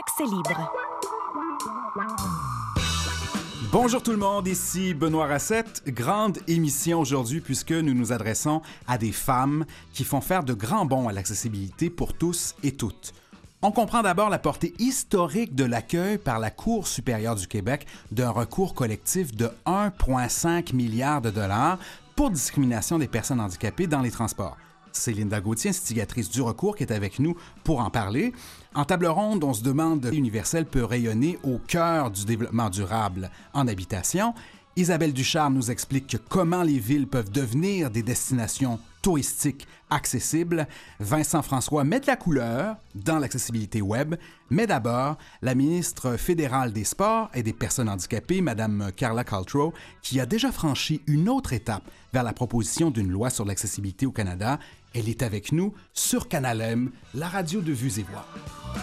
Accès libre. Bonjour tout le monde, ici Benoît Racette. Grande émission aujourd'hui puisque nous nous adressons à des femmes qui font faire de grands bonds à l'accessibilité pour tous et toutes. On comprend d'abord la portée historique de l'accueil par la Cour supérieure du Québec d'un recours collectif de 1,5 milliard de dollars pour discrimination des personnes handicapées dans les transports. C'est Linda Gauthier, instigatrice du recours, qui est avec nous pour en parler. En table ronde, on se demande si universel peut rayonner au cœur du développement durable en habitation. Isabelle Ducharme nous explique comment les villes peuvent devenir des destinations touristiques accessibles. Vincent François met de la couleur dans l'accessibilité web. Mais d'abord, la ministre fédérale des Sports et des Personnes handicapées, Mme Carla Caltrow, qui a déjà franchi une autre étape vers la proposition d'une loi sur l'accessibilité au Canada. Elle est avec nous sur Canal M, la radio de Vues et Voix.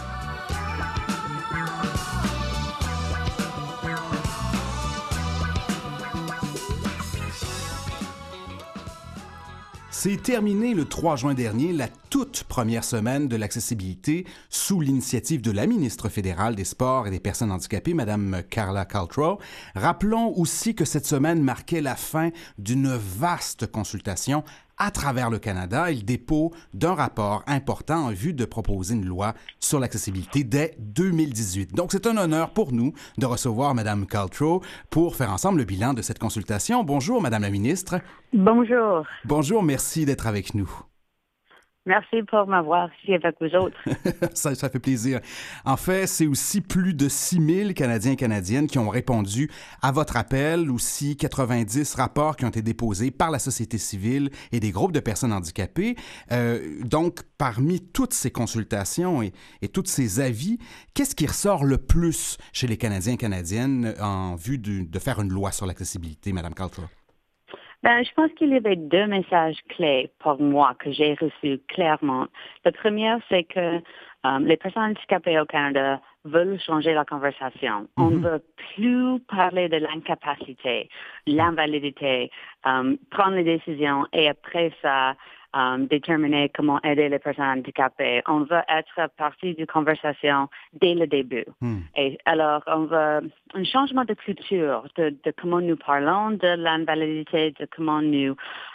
C'est terminé le 3 juin dernier, la toute première semaine de l'accessibilité sous l'initiative de la ministre fédérale des Sports et des Personnes handicapées, Mme Carla Caltrow. Rappelons aussi que cette semaine marquait la fin d'une vaste consultation à travers le Canada et le dépôt d'un rapport important en vue de proposer une loi sur l'accessibilité dès 2018. Donc, c'est un honneur pour nous de recevoir Mme Caltrow pour faire ensemble le bilan de cette consultation. Bonjour, Madame la ministre. Bonjour. Bonjour, merci d'être avec nous. Merci pour m'avoir ici avec vous autres. ça fait plaisir. En fait, c'est aussi plus de 6000 Canadiens et Canadiennes qui ont répondu à votre appel, aussi 90 rapports qui ont été déposés par la société civile et des groupes de personnes handicapées. Donc, parmi toutes ces consultations et tous ces avis, qu'est-ce qui ressort le plus chez les Canadiens et Canadiennes en vue de faire une loi sur l'accessibilité, Mme Caltrow? Je pense qu'il y avait deux messages clés pour moi que j'ai reçus clairement. Le premier, c'est que les personnes handicapées au Canada veulent changer la conversation. On ne veut plus parler de l'incapacité, l'invalidité, prendre les décisions et après ça, déterminer comment aider les personnes handicapées. On veut être partie du conversation dès le début. Et alors, on veut un changement de culture, de comment nous parlons de l'invalidité, de comment nous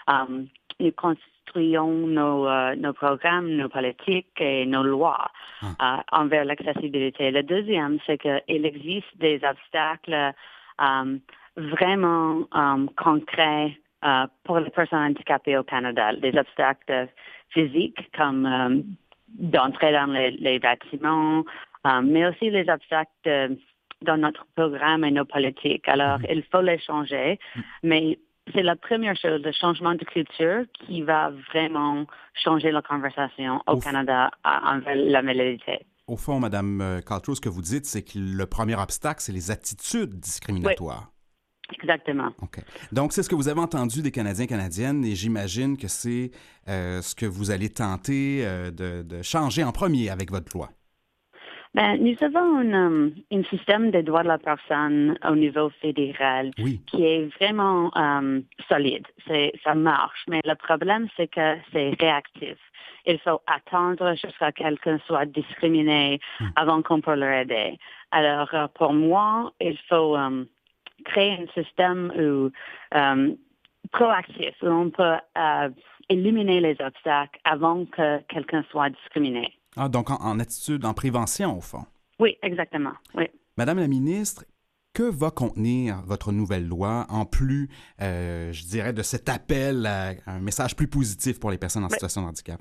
construisons nos programmes, nos politiques et nos lois envers l'accessibilité. Le deuxième, c'est qu'il existe des obstacles vraiment concrets pour les personnes handicapées au Canada, des obstacles physiques comme d'entrer dans les bâtiments, mais aussi les obstacles dans notre programme et nos politiques. Alors, il faut les changer, mais c'est la première chose, le changement de culture qui va vraiment changer la conversation au Canada envers la maladie. Au fond, Mme Caltrow, ce que vous dites, c'est que le premier obstacle, c'est les attitudes discriminatoires. Oui. Exactement. OK. Donc, c'est ce que vous avez entendu des Canadiens et Canadiennes et j'imagine que c'est ce que vous allez tenter de changer en premier avec votre loi. Nous avons un système des droits de la personne au niveau fédéral qui est vraiment solide. Ça marche, mais le problème, c'est que c'est réactif. Il faut attendre jusqu'à ce que quelqu'un soit discriminé avant qu'on peut le aider. Alors, pour moi, il faut créer un système proactif où on peut éliminer les obstacles avant que quelqu'un soit discriminé. Ah, donc en attitude, en prévention, au fond. Oui, exactement. Oui. Madame la ministre, que va contenir votre nouvelle loi en plus, je dirais, de cet appel à un message plus positif pour les personnes en situation de handicap?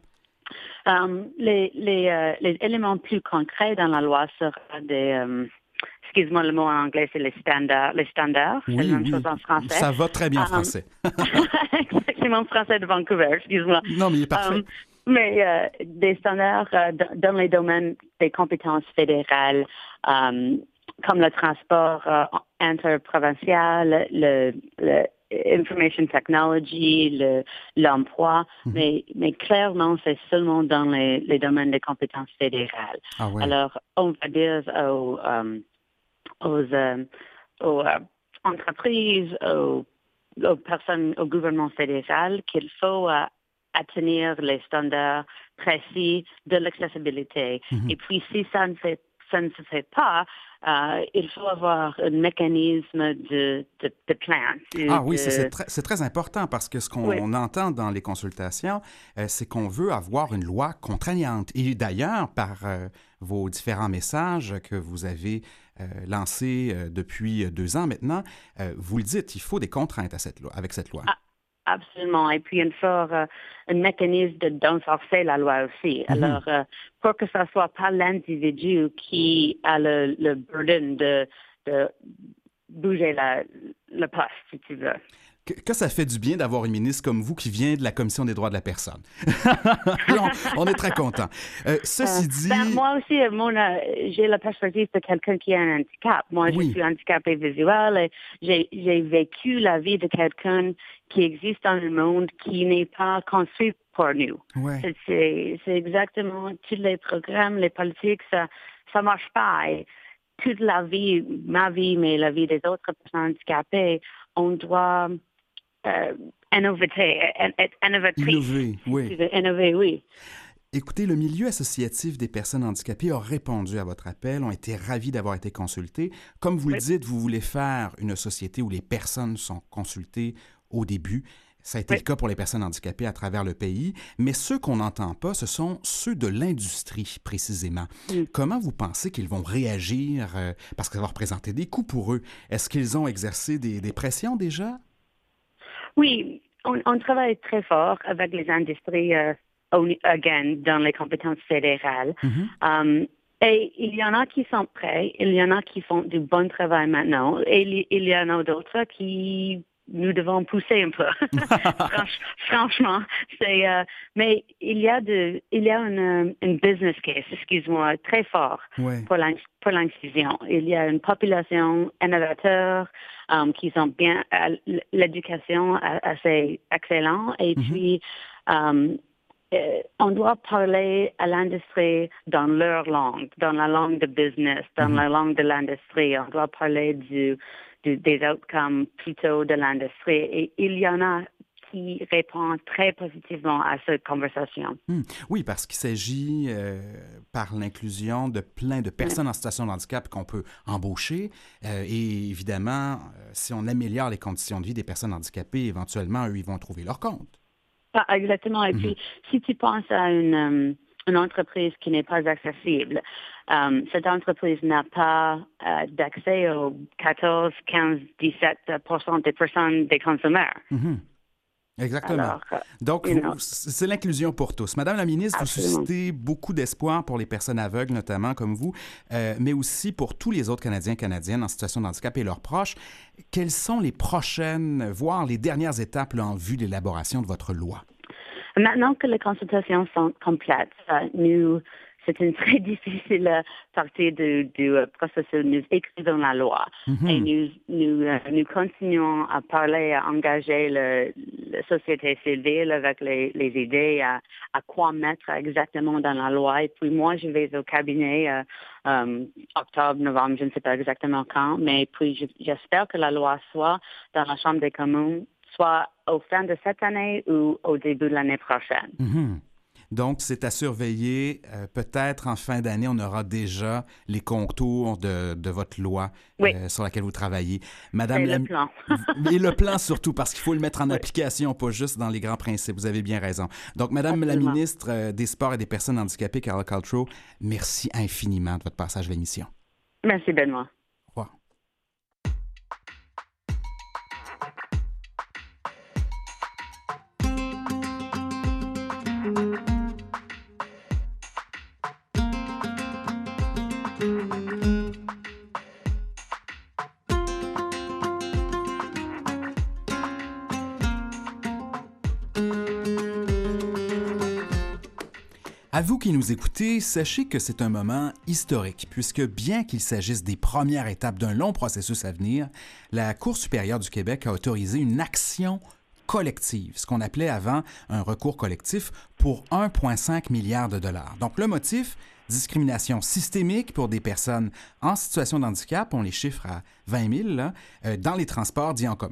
Les éléments plus concrets dans la loi seront des... excuse-moi, le mot en anglais, c'est les standards. Oui, c'est la même chose en français. Ça va très bien en français. C'est mon français de Vancouver, excuse-moi. Non, mais il est parfait. Mais des standards dans les domaines des compétences fédérales, comme le transport interprovincial, le information technology, l'emploi, mais clairement, c'est seulement dans les domaines des compétences fédérales. Ah, ouais. Alors, on va dire aux entreprises, aux personnes, au gouvernement fédéral qu'il faut atteindre les standards précis de l'accessibilité. Et puis, si ça ne ça ne se fait pas, il faut avoir un mécanisme de plainte. Ah oui, c'est très important parce que ce qu'on entend dans les consultations, c'est qu'on veut avoir une loi contraignante. Et d'ailleurs, par vos différents messages que vous avez lancés depuis 2 ans maintenant, vous le dites, il faut des contraintes avec cette loi. Ah, absolument. Et puis, il faut un mécanisme d'enforcer la loi aussi. Alors, pour que ce ne soit pas l'individu qui a le burden de bouger le poste, si tu veux. Que ça fait du bien d'avoir une ministre comme vous qui vient de la Commission des droits de la personne. on est très contents. Ceci dit... moi aussi, j'ai la perspective de quelqu'un qui a un handicap. Moi, je suis handicapée visuelle et j'ai vécu la vie de quelqu'un qui existe dans le monde qui n'est pas construit pour nous. Ouais. C'est exactement tous les programmes, les politiques, ça marche pas. Et toute la vie, ma vie, mais la vie des autres personnes handicapées, on doit... innover, oui. Innover, oui. Écoutez, le milieu associatif des personnes handicapées a répondu à votre appel, ont été ravis d'avoir été consultés. Comme vous le dites, vous voulez faire une société où les personnes sont consultées au début. Ça a été le cas pour les personnes handicapées à travers le pays, mais ceux qu'on n'entend pas, ce sont ceux de l'industrie, précisément. Comment vous pensez qu'ils vont réagir? Parce que ça va représenter des coûts pour eux. Est-ce qu'ils ont exercé des pressions déjà? Oui, on travaille très fort avec les industries, dans les compétences fédérales. Et il y en a qui sont prêts, il y en a qui font du bon travail maintenant, et il y en a d'autres qui nous devons pousser un peu. Franchement, mais il y a une business case, excuse-moi, très fort pour l'inclusion. Il y a une population innovateur qui sont bien à l'éducation assez excellent et puis on doit parler à l'industrie dans leur langue, dans la langue de business, dans la langue de l'industrie. On doit parler des outcomes plutôt de l'industrie. Et il y en a qui répondent très positivement à cette conversation. Oui, parce qu'il s'agit, par l'inclusion de plein de personnes en situation de handicap qu'on peut embaucher. Et évidemment, si on améliore les conditions de vie des personnes handicapées, éventuellement, eux, ils vont trouver leur compte. Ah, exactement. Et puis, si tu penses à une entreprise qui n'est pas accessible, cette entreprise n'a pas d'accès aux 14, 15, 17% des personnes, des consommateurs. Exactement. Alors, donc, c'est l'inclusion pour tous. Madame la ministre, absolument. Vous suscitez beaucoup d'espoir pour les personnes aveugles, notamment comme vous, mais aussi pour tous les autres Canadiens et Canadiennes en situation de handicap et leurs proches. Quelles sont les prochaines, voire les dernières étapes là, en vue de l'élaboration de votre loi? Maintenant que les consultations sont complètes, c'est une très difficile partie du processus. Nous écrivons la loi et nous continuons à parler, à engager la société civile avec les idées à quoi mettre exactement dans la loi. Et puis moi, je vais au cabinet octobre, novembre, je ne sais pas exactement quand, mais puis j'espère que la loi soit dans la Chambre des communes, soit au fin de cette année ou au début de l'année prochaine. Donc, c'est à surveiller. Peut-être en fin d'année, on aura déjà les contours de votre loi sur laquelle vous travaillez. Madame le plan. Et le plan surtout, parce qu'il faut le mettre en application, pas juste dans les grands principes. Vous avez bien raison. Donc, Madame la ministre des Sports et des Personnes handicapées, Carla Qualtrough, merci infiniment de votre passage à l'émission. Merci, Benoît. Au revoir. À vous qui nous écoutez, sachez que c'est un moment historique, puisque bien qu'il s'agisse des premières étapes d'un long processus à venir, la Cour supérieure du Québec a autorisé une action collective, ce qu'on appelait avant un recours collectif, pour 1,5 milliard de dollars. Donc le motif, discrimination systémique pour des personnes en situation de handicap, on les chiffre à 20 000, là, dans les transports dits en commun.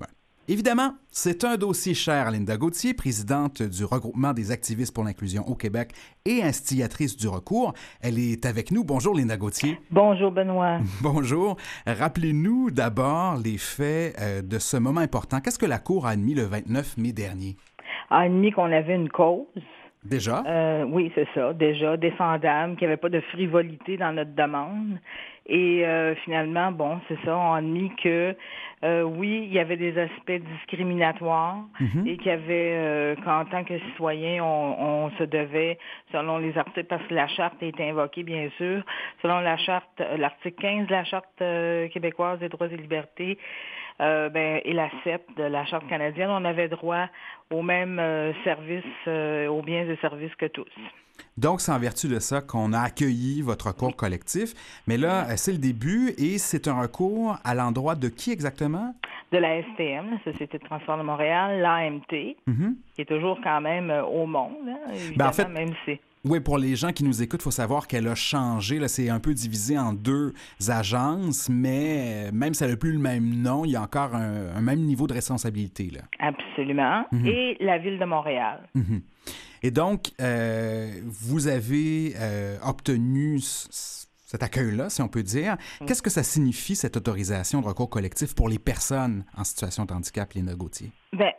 Évidemment, c'est un dossier cher à Linda Gauthier, présidente du Regroupement des activistes pour l'inclusion au Québec et instigatrice du recours. Elle est avec nous. Bonjour, Linda Gauthier. Bonjour, Benoît. Bonjour. Rappelez-nous d'abord les faits de ce moment important. Qu'est-ce que la Cour a admis le 29 mai dernier? A admis qu'on avait une cause. Déjà? Oui, c'est ça. Déjà, défendable, qu'il n'y avait pas de frivolité dans notre demande. Et finalement, c'est ça, on a admis que, oui, il y avait des aspects discriminatoires et qu'il y avait, qu'en tant que citoyen, on se devait, selon les articles, parce que la charte est invoquée, bien sûr, selon la charte, l'article 15 de la Charte québécoise des droits et libertés, et la 7 de la Charte canadienne, on avait droit aux mêmes services, aux biens et services que tous. Donc, c'est en vertu de ça qu'on a accueilli votre recours collectif. Mais là, c'est le début et c'est un recours à l'endroit de qui exactement? De la STM, la Société de transport de Montréal, l'AMT, qui est toujours quand même au monde, évidemment, en fait, même si... Oui, pour les gens qui nous écoutent, il faut savoir qu'elle a changé. Là, c'est un peu divisé en deux agences, mais même si elle n'a plus le même nom, il y a encore un même niveau de responsabilité. Là. Absolument. Et la Ville de Montréal. Et donc, vous avez obtenu cet accueil-là, si on peut dire. Qu'est-ce que ça signifie, cette autorisation de recours collectif pour les personnes en situation de handicap, Linda Gauthier?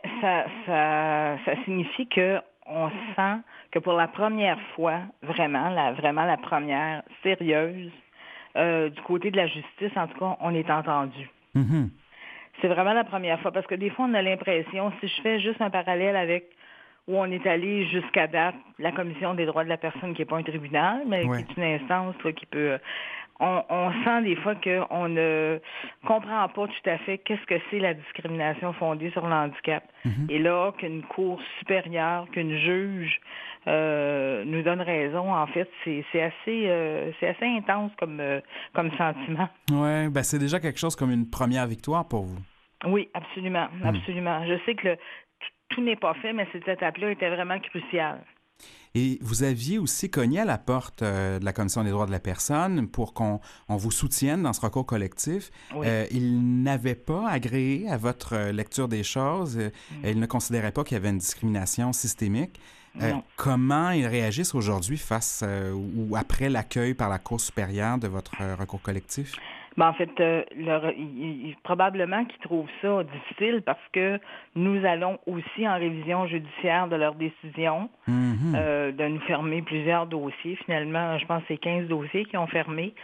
Ça signifie qu'on sent que pour la première fois, vraiment la première, sérieuse, du côté de la justice, en tout cas, on est entendu. C'est vraiment la première fois, parce que des fois, on a l'impression, si je fais juste un parallèle avec où on est allé jusqu'à date, la Commission des droits de la personne, qui n'est pas un tribunal, mais qui est une instance là, qui peut... On sent des fois qu'on ne comprend pas tout à fait qu'est-ce que c'est la discrimination fondée sur le handicap. Et là, qu'une cour supérieure, qu'une juge nous donne raison, en fait, c'est assez intense comme sentiment. Oui, c'est déjà quelque chose comme une première victoire pour vous. Oui, absolument, absolument. Je sais que tout n'est pas fait, mais cette étape-là était vraiment cruciale. Et vous aviez aussi cogné à la porte de la Commission des droits de la personne pour qu'on vous soutienne dans ce recours collectif. Oui. Il n'avait pas agréé à votre lecture des choses. Il ne considérait pas qu'il y avait une discrimination systémique. Comment ils réagissent aujourd'hui face ou après l'accueil par la Cour supérieure de votre recours collectif? En fait, probablement qu'ils trouvent ça difficile parce que nous allons aussi en révision judiciaire de leur décision de nous fermer plusieurs dossiers. Finalement, je pense que c'est 15 dossiers qui ont fermé.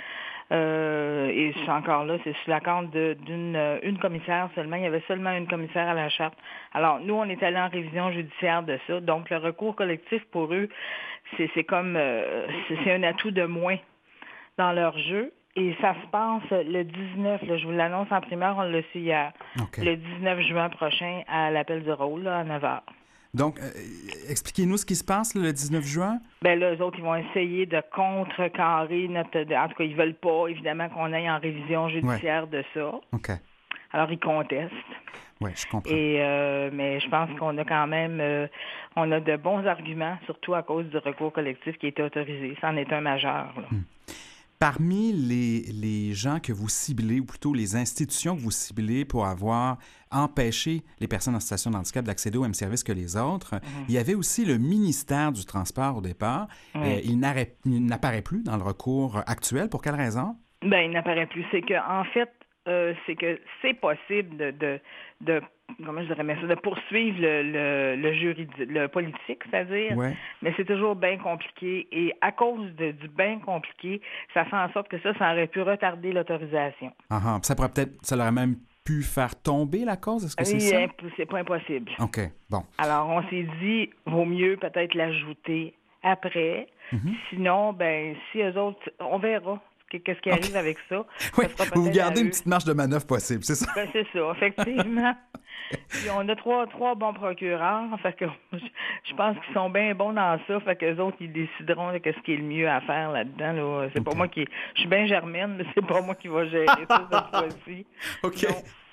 Et je suis encore là, c'est sous l'accord d'une commissaire seulement. Il y avait seulement une commissaire à la charte. Alors, nous, on est allé en révision judiciaire de ça. Donc, le recours collectif, pour eux, c'est comme c'est un atout de moins dans leur jeu. Et ça se passe le 19, là, je vous l'annonce en primaire, on l'a su hier, le 19 juin prochain à l'appel du rôle, là, à 9h. Donc, expliquez-nous ce qui se passe là, le 19 juin. Là, eux autres, ils vont essayer de contrecarrer notre... En tout cas, ils veulent pas, évidemment, qu'on aille en révision judiciaire de ça. OK. Alors, ils contestent. Oui, je comprends. Et, mais je pense qu'on a quand même... on a de bons arguments, surtout à cause du recours collectif qui a été autorisé. Ça en est un majeur, là. Parmi les gens que vous ciblez, ou plutôt les institutions que vous ciblez pour avoir empêché les personnes en situation de handicap d'accéder aux mêmes services que les autres, il y avait aussi le ministère du Transport au départ. Il n'apparaît plus dans le recours actuel. Pour quelle raison? Il n'apparaît plus. C'est que, en fait, c'est possible de comment je dirais ça, de poursuivre le juridique, le politique, c'est-à-dire, mais c'est toujours bien compliqué. Et à cause du bien compliqué, ça fait en sorte que ça aurait pu retarder l'autorisation. Ça aurait même pu faire tomber la cause, est-ce que c'est ça? C'est pas impossible. OK, bon. Alors, on s'est dit, vaut mieux peut-être l'ajouter après. Sinon, si eux autres, on verra. Qu'est-ce qui arrive avec ça? Oui, vous gardez une petite marge de manœuvre possible, c'est ça? C'est ça, effectivement. Puis on a trois bons procureurs, fait que je pense qu'ils sont bien bons dans ça, fait qu'eux autres, ils décideront de ce qui est le mieux à faire là-dedans. Là. C'est pas moi qui... Je suis bien germaine, mais c'est pas moi qui va gérer ça cette fois-ci. OK.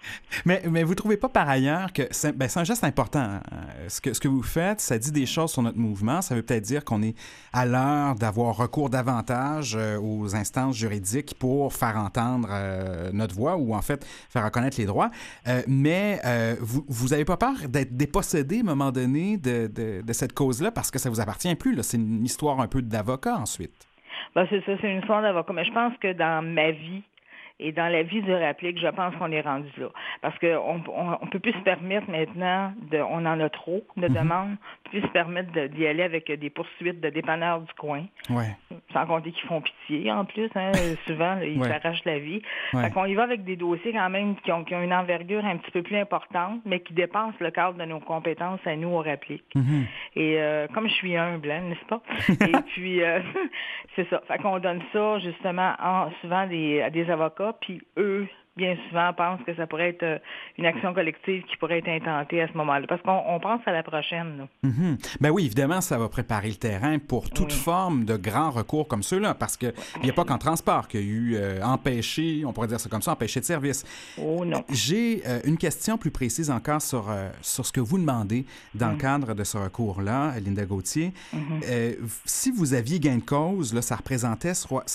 Mais vous ne trouvez pas par ailleurs que c'est un geste important. Hein? Ce que vous faites, ça dit des choses sur notre mouvement. Ça veut peut-être dire qu'on est à l'heure d'avoir recours davantage aux instances juridiques pour faire entendre notre voix ou en fait faire reconnaître les droits. Mais vous n'avez pas peur d'être dépossédé à un moment donné de cette cause-là parce que ça ne vous appartient plus. Là. C'est une histoire un peu d'avocat ensuite. Ben, c'est ça, c'est une histoire d'avocat. Mais je pense que dans ma vie, et dans la vie du Rapplique, je pense qu'on est rendu là. Parce qu'on on peut plus se permettre maintenant, on en a trop de demandes, on peut plus se permettre d'y aller avec des poursuites de dépanneurs du coin. Ouais. Sans compter qu'ils font pitié en plus, hein, souvent, là, ils s'arrachent la vie. Ouais. Fait qu'on y va avec des dossiers quand même qui ont une envergure un petit peu plus importante, mais qui dépassent le cadre de nos compétences à nous au Rapplique. Et comme je suis humble, hein, n'est-ce pas? Et puis, c'est ça. Fait qu'on donne ça justement souvent à des avocats. Puis eux, bien souvent, pensent que ça pourrait être une action collective qui pourrait être intentée à ce moment-là. Parce qu'on pense à la prochaine. Là. Ben oui, évidemment, ça va préparer le terrain pour toute forme de grands recours comme ceux-là. Parce qu'il n'y a pas qu'en transport qu'il y a eu empêché, on pourrait dire ça comme ça, empêché de service. Oh non. J'ai une question plus précise encore sur ce que vous demandez dans le cadre de ce recours-là, Linda Gauthier. Si vous aviez gain de cause, là, ça représenterait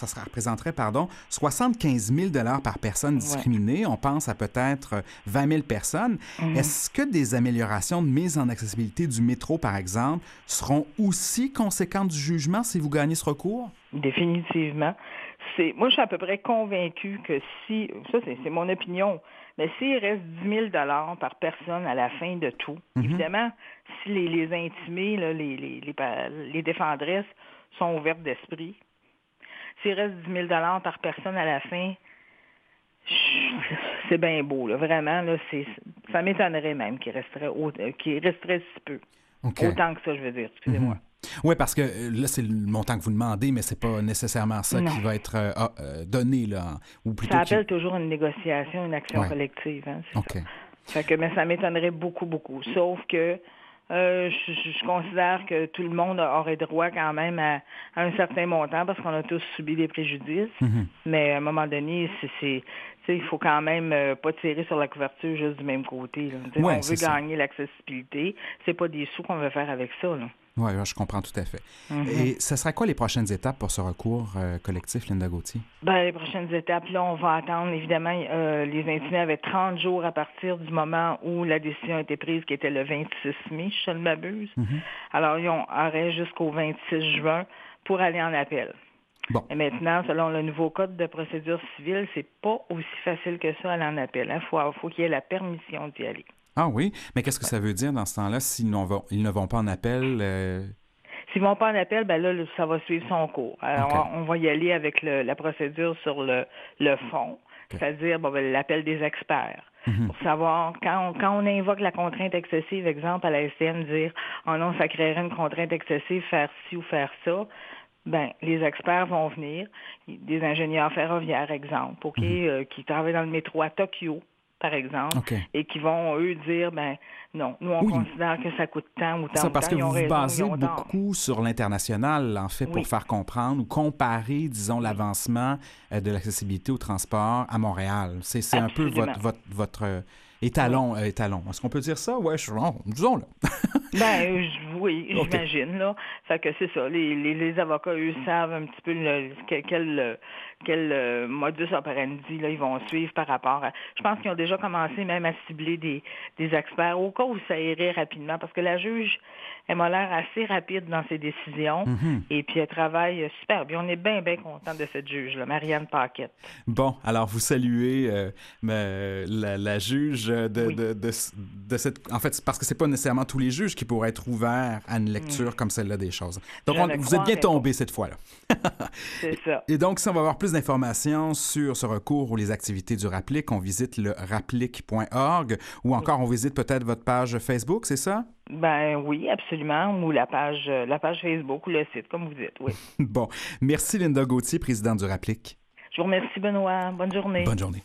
75 000 par personne discriminée. On pense à peut-être 20 000 personnes. Est-ce que des améliorations de mise en accessibilité du métro, par exemple, seront aussi conséquentes du jugement si vous gagnez ce recours? Définitivement. Moi, je suis à peu près convaincue que ça c'est mon opinion, mais s'il reste 10 000 par personne à la fin de tout, évidemment, si les intimés, là, les défendresses sont ouvertes d'esprit, s'il reste 10 000 par personne à la fin, c'est bien beau, là. Vraiment, là, ça m'étonnerait même qu'il resterait si peu. Okay. Autant que ça, je veux dire, excusez-moi. Oui, parce que là, c'est le montant que vous demandez, mais c'est pas nécessairement ça qui va être donné, là. Ou plutôt ça appelle toujours une négociation, une action collective. Hein, c'est ça. Fait que, mais ça m'étonnerait beaucoup, beaucoup. Sauf que je considère que tout le monde aurait droit quand même à un certain montant parce qu'on a tous subi des préjudices. Mais à un moment donné, il faut quand même pas tirer sur la couverture juste du même côté. Là. On veut gagner l'accessibilité. C'est pas des sous qu'on veut faire avec ça. Là. Oui, je comprends tout à fait. Et ce sera quoi les prochaines étapes pour ce recours collectif, Linda Gauthier? Ben, les prochaines étapes, là, on va attendre, évidemment, les intimés avaient 30 jours à partir du moment où la décision a été prise, qui était le 26 mai, si je ne m'abuse. Alors, ils auraient jusqu'au 26 juin pour aller en appel. Bon. Et maintenant, selon le nouveau code de procédure civile, c'est pas aussi facile que ça aller en appel. Il faut qu'il y ait la permission d'y aller. Ah oui? Mais qu'est-ce que ça veut dire dans ce temps-là s'ils ne vont pas en appel? S'ils ne vont pas en appel, ben là, ça va suivre son cours. Alors, on va y aller avec la procédure sur le fond, c'est-à-dire l'appel des experts. Pour savoir, quand on invoque la contrainte excessive, exemple, à la STM, dire « Oh non, ça créerait une contrainte excessive, faire ci ou faire ça », ben, les experts vont venir, des ingénieurs ferroviaires, exemple, qui travaillent dans le métro à Tokyo, par exemple, et qui vont, eux, dire, ben non, nous, on considère que ça coûte tant ou tant. Ça, parce que vous vous basez beaucoup sur l'international, en fait, pour faire comprendre ou comparer, disons, l'avancement de l'accessibilité au transport à Montréal. C'est un peu votre étalon. Est-ce qu'on peut dire ça? Oui, disons-le. Ben oui, j'imagine, là. Fait que c'est ça. Les avocats, eux, savent un petit peu quel modus operandi là, ils vont suivre par rapport à... Je pense qu'ils ont déjà commencé même à cibler des experts au cas où ça irait rapidement, parce que la juge, elle m'a l'air assez rapide dans ses décisions, et puis elle travaille super bien. On est bien, bien content de cette juge-là, Marianne Paquette. Bon, alors vous saluez la juge de cette... En fait, c'est parce que c'est pas nécessairement tous les juges qui pourraient être ouverts à une lecture comme celle-là des choses. Donc, vous êtes bien tombé cette fois-là. C'est ça. Et donc, si on va avoir plus d'informations sur ce recours ou les activités du Rapplique, on visite le rapplique.org ou encore on visite peut-être votre page Facebook, c'est ça? Ben oui, absolument, ou la page Facebook ou le site, comme vous dites, oui. Bon. Merci Linda Gauthier, présidente du Rapplique. Je vous remercie, Benoît. Bonne journée. Bonne journée.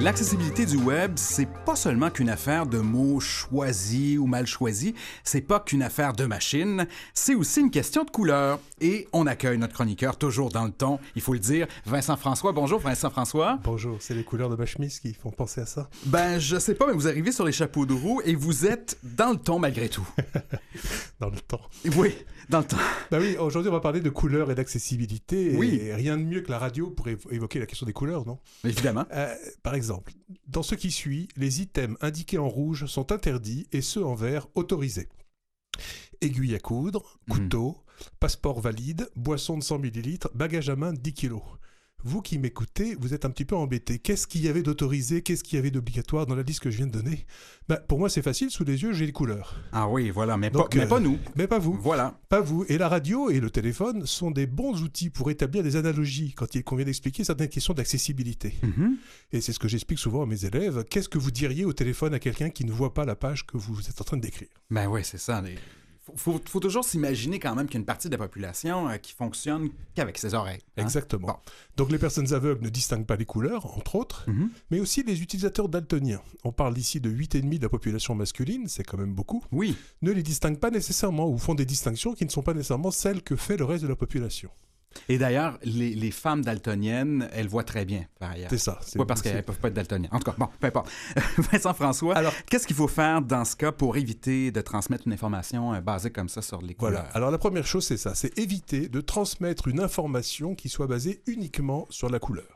L'accessibilité du web, c'est pas seulement qu'une affaire de mots choisis ou mal choisis, c'est pas qu'une affaire de machine, c'est aussi une question de couleur. Et on accueille notre chroniqueur toujours dans le ton, il faut le dire, Vincent François. Bonjour Vincent François. Bonjour, c'est les couleurs de ma chemise qui font penser à ça. Ben, je sais pas, mais vous arrivez sur les chapeaux de roue et vous êtes dans le ton malgré tout. Dans le temps. Oui, dans le temps. Ben oui, aujourd'hui on va parler de couleurs et d'accessibilité. Oui. Et rien de mieux que la radio pour évoquer la question des couleurs, non? Évidemment. Par exemple, dans ce qui suit, les items indiqués en rouge sont interdits et ceux en vert autorisés. Aiguille à coudre, couteau, passeport valide, boisson de 100 ml, bagage à main de 10 kg. Vous qui m'écoutez, vous êtes un petit peu embêté. Qu'est-ce qu'il y avait d'autorisé, qu'est-ce qu'il y avait d'obligatoire dans la liste que je viens de donner? Pour moi, c'est facile, sous les yeux, j'ai les couleurs. Ah oui, voilà, mais Donc, pas nous. Mais pas vous. Voilà. Pas vous. Et la radio et le téléphone sont des bons outils pour établir des analogies quand il convient d'expliquer certaines questions d'accessibilité. Et c'est ce que j'explique souvent à mes élèves. Qu'est-ce que vous diriez au téléphone à quelqu'un qui ne voit pas la page que vous êtes en train de décrire? Ben oui, c'est ça. Faut toujours s'imaginer quand même qu'il y a une partie de la population qui fonctionne qu'avec ses oreilles. Hein? Exactement. Bon. Donc les personnes aveugles ne distinguent pas les couleurs, entre autres, mais aussi les utilisateurs daltoniens. On parle ici de 8,5% de la population masculine, c'est quand même beaucoup. Oui. Ne les distinguent pas nécessairement ou font des distinctions qui ne sont pas nécessairement celles que fait le reste de la population. Et d'ailleurs, les femmes daltoniennes, elles voient très bien, par ailleurs. C'est ça. Oui, parce qu'elles ne peuvent pas être daltoniennes. En tout cas, bon, peu importe. Vincent François, alors, qu'est-ce qu'il faut faire dans ce cas pour éviter de transmettre une information basée comme ça sur les couleurs? Voilà. Alors la première chose, c'est ça. C'est éviter de transmettre une information qui soit basée uniquement sur la couleur.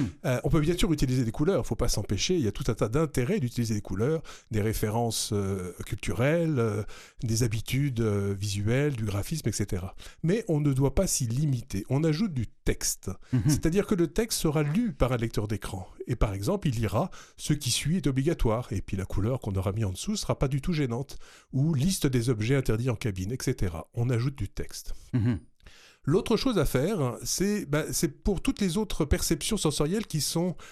On peut bien sûr utiliser des couleurs, il ne faut pas s'empêcher, il y a tout un tas d'intérêts d'utiliser des couleurs, des références culturelles, des habitudes visuelles, du graphisme, etc. Mais on ne doit pas s'y limiter, on ajoute du texte, c'est-à-dire que le texte sera lu par un lecteur d'écran, et par exemple il lira « ce qui suit est obligatoire », et puis la couleur qu'on aura mis en dessous ne sera pas du tout gênante, ou « liste des objets interdits en cabine », etc. On ajoute du texte. L'autre chose à faire, c'est pour toutes les autres perceptions sensorielles qui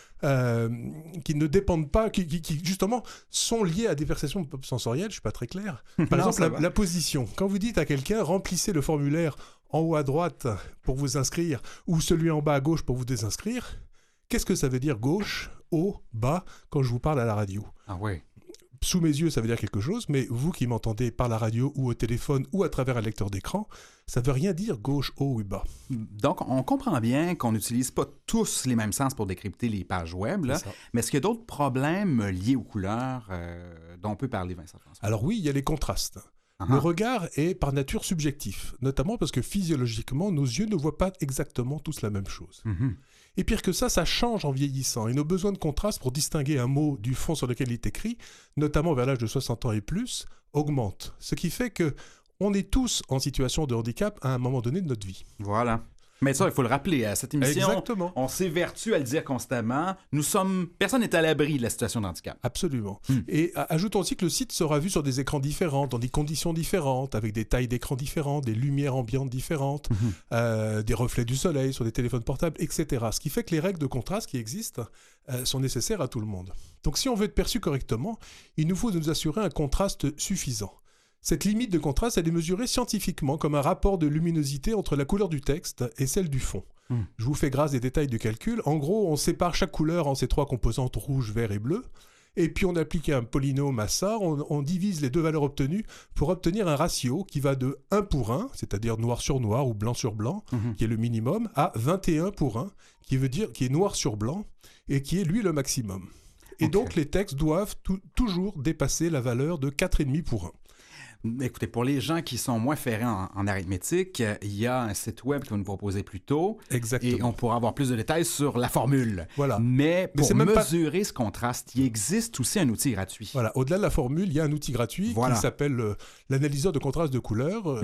ne dépendent pas, qui justement sont liées à des perceptions sensorielles, je ne suis pas très clair. Par exemple, la position. Quand vous dites à quelqu'un, remplissez le formulaire en haut à droite pour vous inscrire, ou celui en bas à gauche pour vous désinscrire, qu'est-ce que ça veut dire gauche, haut, bas, quand je vous parle à la radio? Ah oui. Sous mes yeux, ça veut dire quelque chose, mais vous qui m'entendez par la radio ou au téléphone ou à travers un lecteur d'écran, ça ne veut rien dire gauche, haut ou bas. Donc, on comprend bien qu'on n'utilise pas tous les mêmes sens pour décrypter les pages web, là, mais est-ce qu'il y a d'autres problèmes liés aux couleurs dont on peut parler, Vincent François? Alors oui, il y a les contrastes. Le regard est par nature subjectif, notamment parce que physiologiquement, nos yeux ne voient pas exactement tous la même chose. Et pire que ça change en vieillissant. Et nos besoins de contraste pour distinguer un mot du fond sur lequel il est écrit, notamment vers l'âge de 60 ans et plus, augmentent. Ce qui fait qu'on est tous en situation de handicap à un moment donné de notre vie. Voilà. Mais ça, il faut le rappeler, à cette émission, exactement, on s'évertue à le dire constamment. Personne n'est à l'abri de la situation de handicap. Absolument. Et ajoutons aussi que le site sera vu sur des écrans différents, dans des conditions différentes, avec des tailles d'écran différentes, des lumières ambiantes différentes, des reflets du soleil sur des téléphones portables, etc. Ce qui fait que les règles de contraste qui existent sont nécessaires à tout le monde. Donc si on veut être perçu correctement, il nous faut nous assurer un contraste suffisant. Cette limite de contraste, elle est mesurée scientifiquement comme un rapport de luminosité entre la couleur du texte et celle du fond. Je vous fais grâce des détails de calcul. En gros, on sépare chaque couleur en ses trois composantes, rouge, vert et bleu. Et puis on applique un polynôme à ça, on divise les deux valeurs obtenues pour obtenir un ratio qui va de 1 pour 1, c'est-à-dire noir sur noir ou blanc sur blanc, qui est le minimum, à 21 pour 1, qui veut dire qui est noir sur blanc et qui est lui le maximum. Et donc les textes doivent toujours dépasser la valeur de 4,5 pour 1. Écoutez, pour les gens qui sont moins ferrés en arithmétique, il y a un site web qui va nous proposer plus tôt. Exactement. Et on pourra avoir plus de détails sur la formule. Voilà. Mais pour mesurer ce contraste, il existe aussi un outil gratuit. Voilà. Au-delà de la formule, il y a un outil gratuit qui s'appelle l'analyseur de contraste de couleurs.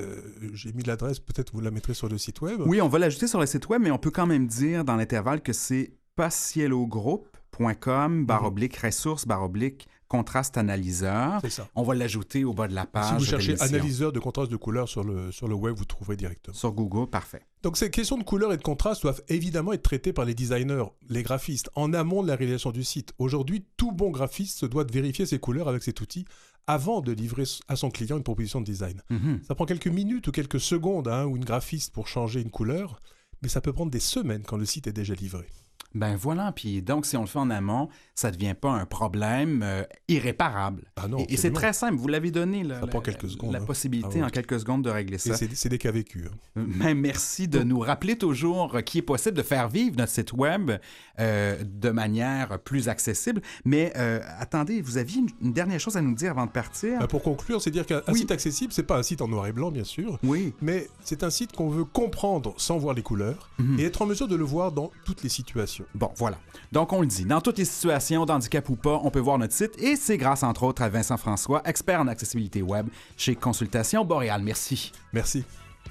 J'ai mis l'adresse, peut-être vous la mettrez sur le site web. Oui, on va l'ajouter sur le site web, mais on peut quand même dire dans l'intervalle que c'est pacielogroup.com/ressources/ contraste analyseur. On va l'ajouter au bas de la page. Si vous cherchez analyseur de contraste de couleurs sur le web, vous trouverez directement. Sur Google, parfait. Donc ces questions de couleur et de contraste doivent évidemment être traitées par les designers, les graphistes, en amont de la réalisation du site. Aujourd'hui, tout bon graphiste se doit de vérifier ses couleurs avec cet outil avant de livrer à son client une proposition de design. Ça prend quelques minutes ou quelques secondes ou une graphiste pour changer une couleur, mais ça peut prendre des semaines quand le site est déjà livré. Ben voilà, puis donc si on le fait en amont, ça ne devient pas un problème irréparable. Ah non, et c'est très simple, vous l'avez donné ça prend quelques secondes, la possibilité en quelques secondes de régler ça. Et c'est des cas vécus. Ben, merci de nous rappeler toujours qu'il est possible de faire vivre notre site web de manière plus accessible. Mais attendez, vous aviez une dernière chose à nous dire avant de partir. Pour conclure, c'est dire qu'un site accessible, c'est pas un site en noir et blanc, bien sûr, mais c'est un site qu'on veut comprendre sans voir les couleurs et être en mesure de le voir dans toutes les situations. Bon, voilà. Donc, on le dit, dans toutes les situations, d'handicap ou pas, on peut voir notre site et c'est grâce, entre autres, à Vincent François, expert en accessibilité web chez Consultation Boréal. Merci. Merci.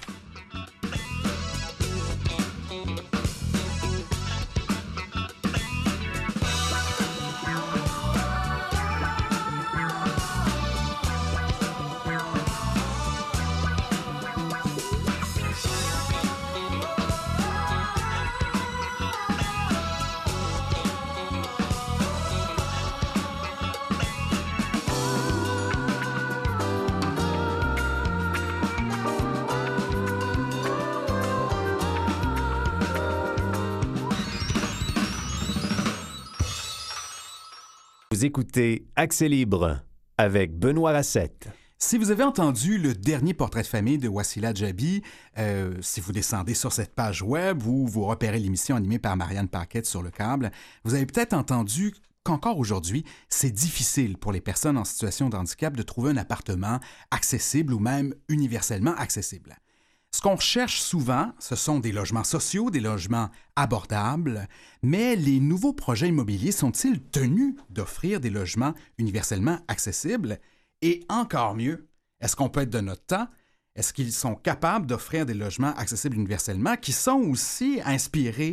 Vous écoutez Accès libre avec Benoît Racette. Si vous avez entendu le dernier portrait de famille de Wassila Djabi, si vous descendez sur cette page web ou vous repérez l'émission animée par Marianne Paquette sur le câble, vous avez peut-être entendu qu'encore aujourd'hui, c'est difficile pour les personnes en situation de handicap de trouver un appartement accessible ou même universellement accessible. Ce qu'on recherche souvent, ce sont des logements sociaux, des logements abordables, mais les nouveaux projets immobiliers sont-ils tenus d'offrir des logements universellement accessibles? Et encore mieux, est-ce qu'on peut être de notre temps? Est-ce qu'ils sont capables d'offrir des logements accessibles universellement qui sont aussi inspirés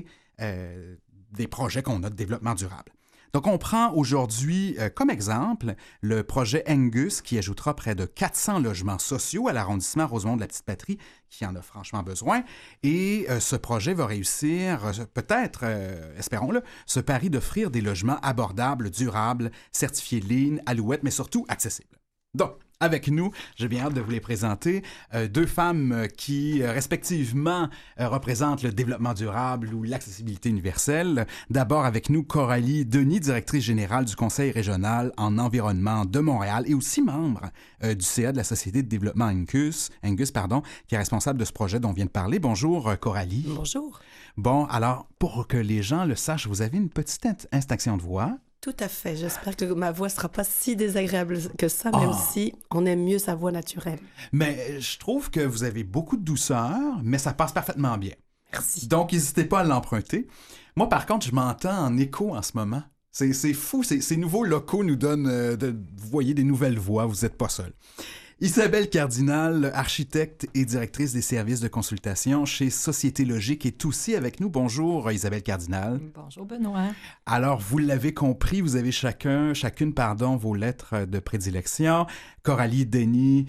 des projets qu'on a de développement durable? Donc, on prend aujourd'hui comme exemple le projet Angus qui ajoutera près de 400 logements sociaux à l'arrondissement Rosemont de la Petite-Patrie, qui en a franchement besoin. Et ce projet va réussir, peut-être, espérons-le, ce pari d'offrir des logements abordables, durables, certifiés LEED, Alouette, mais surtout accessibles. Donc, avec nous, j'ai bien hâte de vous les présenter. Deux femmes qui, respectivement, représentent le développement durable ou l'accessibilité universelle. D'abord, avec nous, Coralie Denis, directrice générale du Conseil régional en environnement de Montréal et aussi membre du CA de la Société de développement Angus, qui est responsable de ce projet dont on vient de parler. Bonjour, Coralie. Bonjour. Bon, alors, pour que les gens le sachent, vous avez une petite instinction de voix. Tout à fait. J'espère que ma voix ne sera pas si désagréable que ça, même si on aime mieux sa voix naturelle. Mais je trouve que vous avez beaucoup de douceur, mais ça passe parfaitement bien. Merci. Donc, n'hésitez pas à l'emprunter. Moi, par contre, je m'entends en écho en ce moment. C'est fou. Ces nouveaux locaux nous donnent, vous voyez, des nouvelles voix. Vous n'êtes pas seul. Isabelle Cardinal, architecte et directrice des services de consultation chez Société Logique, est aussi avec nous. Bonjour Isabelle Cardinal. Bonjour Benoît. Alors, vous l'avez compris, vous avez chacune, vos lettres de prédilection. Coralie Denis,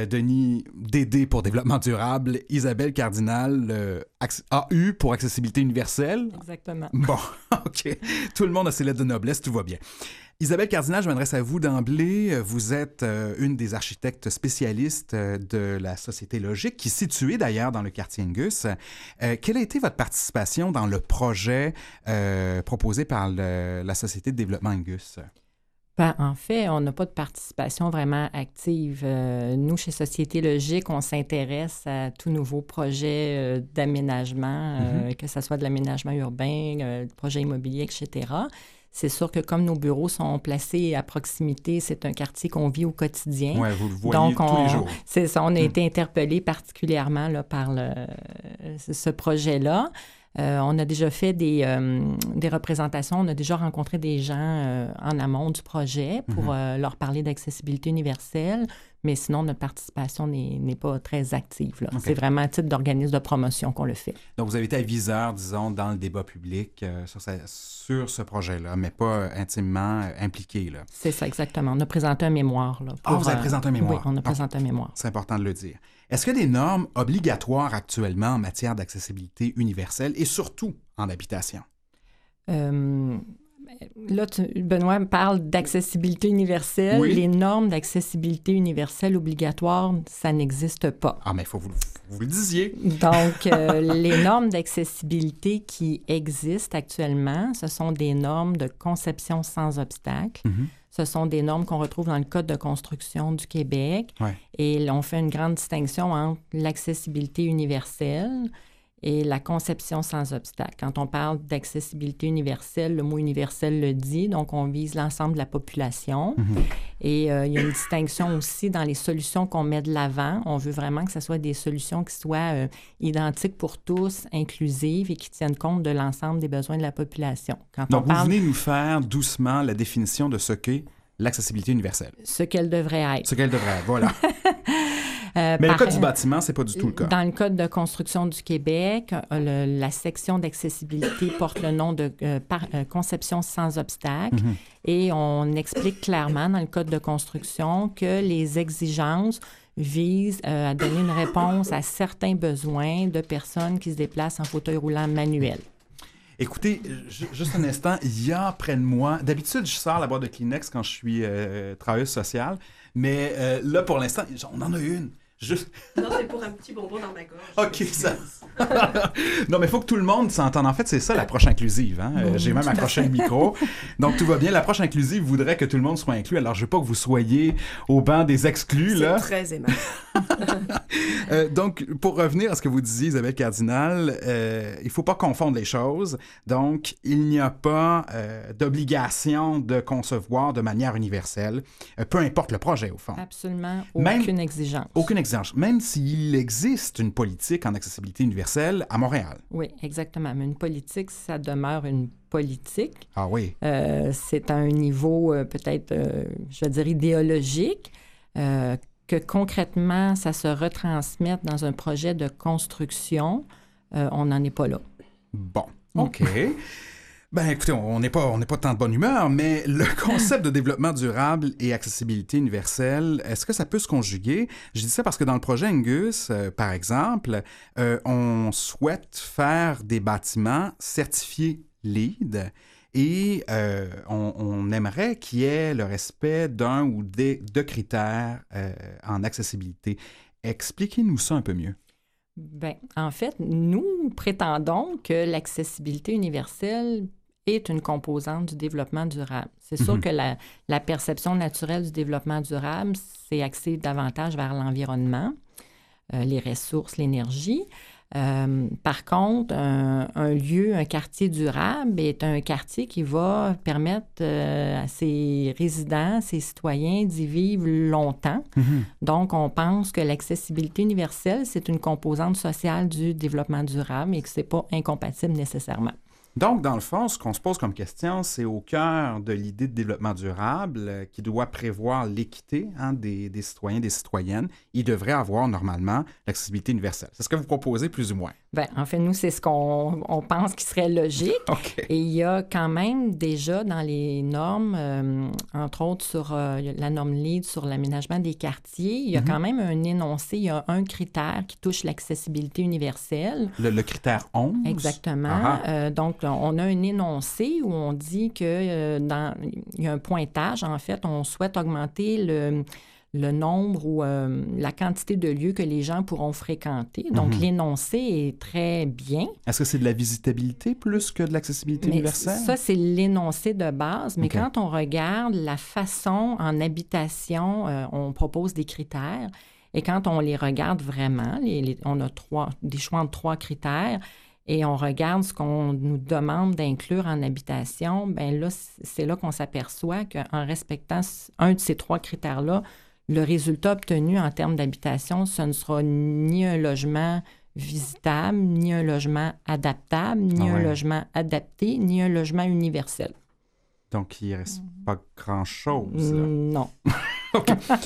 DD pour développement durable, Isabelle Cardinal, AU pour accessibilité universelle. Exactement. Bon, OK. Tout le monde a ses lettres de noblesse, tout va bien. Isabelle Cardinal, je m'adresse à vous d'emblée. Vous êtes une des architectes spécialistes de la Société Logique, qui est située d'ailleurs dans le quartier Angus. Quelle a été votre participation dans le projet proposé par la Société de développement Angus? Ben, en fait, on n'a pas de participation vraiment active. Nous, chez Société Logique, on s'intéresse à tout nouveau projet d'aménagement, que ce soit de l'aménagement urbain, projet immobilier, etc. C'est sûr que comme nos bureaux sont placés à proximité, c'est un quartier qu'on vit au quotidien. Oui, vous le voyez tous les jours. C'est ça, on a été interpellés particulièrement là, par ce projet-là. On a déjà fait des représentations, on a déjà rencontré des gens en amont du projet pour leur parler d'accessibilité universelle, mais sinon, notre participation n'est pas très active. Là. Okay. C'est vraiment à titre d'organisme de promotion qu'on le fait. Donc, vous avez été aviseur, disons, dans le débat public sur ce projet-là, mais pas intimement impliqué. Là. C'est ça, exactement. On a présenté un mémoire. Là, vous avez présenté un mémoire? Oui, on a présenté un mémoire. C'est important de le dire. Est-ce qu'il y a des normes obligatoires actuellement en matière d'accessibilité universelle et surtout en habitation? Là, Benoît me parle d'accessibilité universelle. Oui. Les normes d'accessibilité universelle obligatoires, ça n'existe pas. Ah, mais il faut vous le disiez. Donc, les normes d'accessibilité qui existent actuellement, ce sont des normes de conception sans obstacle. Ce sont des normes qu'on retrouve dans le Code de construction du Québec. Ouais. Et on fait une grande distinction entre l'accessibilité universelle et la conception sans obstacle. Quand on parle d'accessibilité universelle, le mot universel le dit, donc on vise l'ensemble de la population. Et il y a une distinction aussi dans les solutions qu'on met de l'avant. On veut vraiment que ce soit des solutions qui soient identiques pour tous, inclusives et qui tiennent compte de l'ensemble des besoins de la population. Quand Donc, on parle... vous venez nous faire doucement la définition de ce qu'est l'accessibilité universelle. Ce qu'elle devrait être. Ce qu'elle devrait être, voilà. Mais le Code du bâtiment, c'est pas du tout le cas. Dans le Code de construction du Québec, la section d'accessibilité porte le nom de conception sans obstacle. Et on explique clairement dans le Code de construction que les exigences visent à donner une réponse à certains besoins de personnes qui se déplacent en fauteuil roulant manuel. Écoutez, juste un instant, il y a près de moi... D'habitude, je sors la boîte de Kleenex quand je suis travailleuse sociale, mais là, pour l'instant, on en a une. Non, c'est pour un petit bonbon dans ma gorge. OK, ça... Non, mais il faut que tout le monde s'entende. En fait, c'est ça l'approche inclusive. Hein? J'ai même accroché le micro. Donc, tout va bien. L'approche inclusive voudrait que tout le monde soit inclus. Alors, je ne veux pas que vous soyez au banc des exclus. C'est là. très aimable. Donc, pour revenir à ce que vous disiez, Isabelle Cardinal, il ne faut pas confondre les choses. Donc, il n'y a pas d'obligation de concevoir de manière universelle, peu importe le projet, au fond. Absolument Même, exigence. Aucune exigence. Même s'il existe une politique en accessibilité universelle à Montréal. Oui, exactement. Mais une politique, ça demeure une politique. Ah oui. C'est à un niveau peut-être, je vais dire, idéologique, que concrètement, ça se retransmette dans un projet de construction. On n'en est pas là. Bon, OK. Ben, écoutez, on n'est pas tant de bonne humeur, mais le concept de développement durable et accessibilité universelle, est-ce que ça peut se conjuguer? Je dis ça parce que dans le projet Angus, par exemple, on souhaite faire des bâtiments certifiés LEED et on aimerait qu'il y ait le respect d'un ou deux critères en accessibilité. Expliquez-nous ça un peu mieux. Bien, en fait, nous prétendons que l'accessibilité universelle est une composante du développement durable. C'est sûr que la perception naturelle du développement durable, c'est axé davantage vers l'environnement, les ressources, l'énergie. Par contre, un quartier durable est un quartier qui va permettre à ses résidents, ses citoyens d'y vivre longtemps. Donc, on pense que l'accessibilité universelle, c'est une composante sociale du développement durable et que ce n'est pas incompatible nécessairement. Donc, dans le fond, ce qu'on se pose comme question, c'est au cœur de l'idée de développement durable qui doit prévoir l'équité des citoyens et des citoyennes. Il devrait avoir normalement l'accessibilité universelle. C'est ce que vous proposez plus ou moins. Bien, en fait, nous, c'est ce qu'on pense qui serait logique. OK. Et il y a quand même déjà dans les normes, entre autres sur la norme LEED sur l'aménagement des quartiers, il y a quand même un énoncé, il y a un critère qui touche l'accessibilité universelle. Le critère 11? Exactement. Donc, on a un énoncé où on dit qu'il y a un pointage. En fait, on souhaite augmenter le nombre ou la quantité de lieux que les gens pourront fréquenter. Donc, l'énoncé est très bien. Est-ce que c'est de la visitabilité plus que de l'accessibilité universelle? Ça, c'est l'énoncé de base. Mais quand on regarde la façon en habitation, on propose des critères. Et quand on les regarde vraiment, on a des choix de 3 critères. Et on regarde ce qu'on nous demande d'inclure en habitation, bien là, c'est là qu'on s'aperçoit qu'en respectant un de ces 3 critères-là, le résultat obtenu en termes d'habitation, ce ne sera ni un logement visitable, ni un logement adaptable, ni un logement adapté, ni un logement universel. Donc, il ne reste pas grand-chose, là. Non. OK.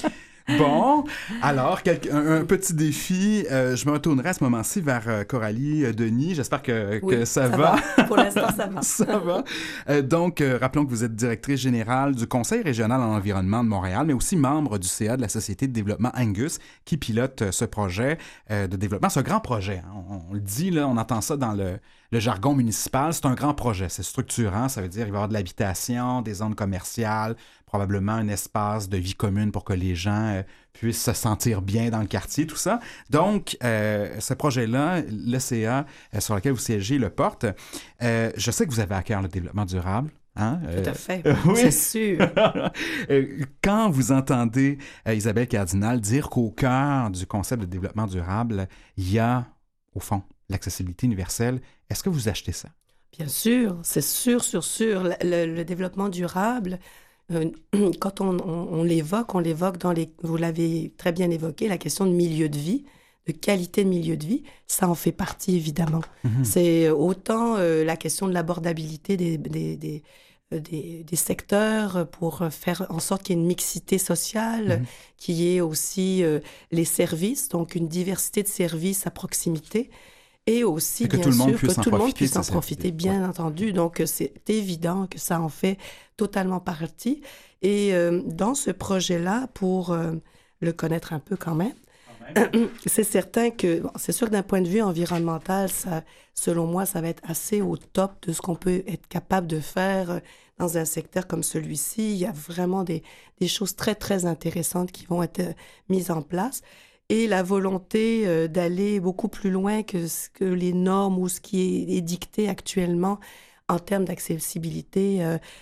Bon, alors, un petit défi. Je me retournerai à ce moment-ci vers Coralie Denis. J'espère que ça va. Pour l'instant, ça va. Ça va. Donc, rappelons que vous êtes directrice générale du Conseil régional en environnement de Montréal, mais aussi membre du CA de la Société de développement Angus, qui pilote ce projet de développement, ce grand projet. Hein. On le dit, là, on entend ça dans le jargon municipal. C'est un grand projet. C'est structurant. Ça veut dire qu'il va y avoir de l'habitation, des zones commerciales, probablement un espace de vie commune pour que les gens puissent se sentir bien dans le quartier, tout ça. Donc, ce projet-là, l'ECA sur lequel vous siégez le porte. Je sais que vous avez à cœur le développement durable. Hein? Tout à fait, oui. c'est sûr. Quand vous entendez Isabelle Cardinal dire qu'au cœur du concept de développement durable, il y a, au fond, l'accessibilité universelle, est-ce que vous achetez ça? Bien sûr, c'est sûr. Le développement durable, quand on l'évoque dans les... Vous l'avez très bien évoqué, la question de milieu de vie, de qualité de milieu de vie, ça en fait partie, évidemment. Mm-hmm. C'est autant la question de l'abordabilité des secteurs pour faire en sorte qu'il y ait une mixité sociale, qu'il y ait aussi les services, donc une diversité de services à proximité, et aussi, bien sûr, que tout le monde puisse en profiter, bien entendu. Donc, c'est évident que ça en fait totalement partie. Et dans ce projet-là, pour le connaître un peu quand même, c'est certain que, c'est sûr que d'un point de vue environnemental, ça, selon moi, ça va être assez au top de ce qu'on peut être capable de faire dans un secteur comme celui-ci. Il y a vraiment des choses très, très intéressantes qui vont être mises en place. Et la volonté d'aller beaucoup plus loin que les normes ou ce qui est dicté actuellement en termes d'accessibilité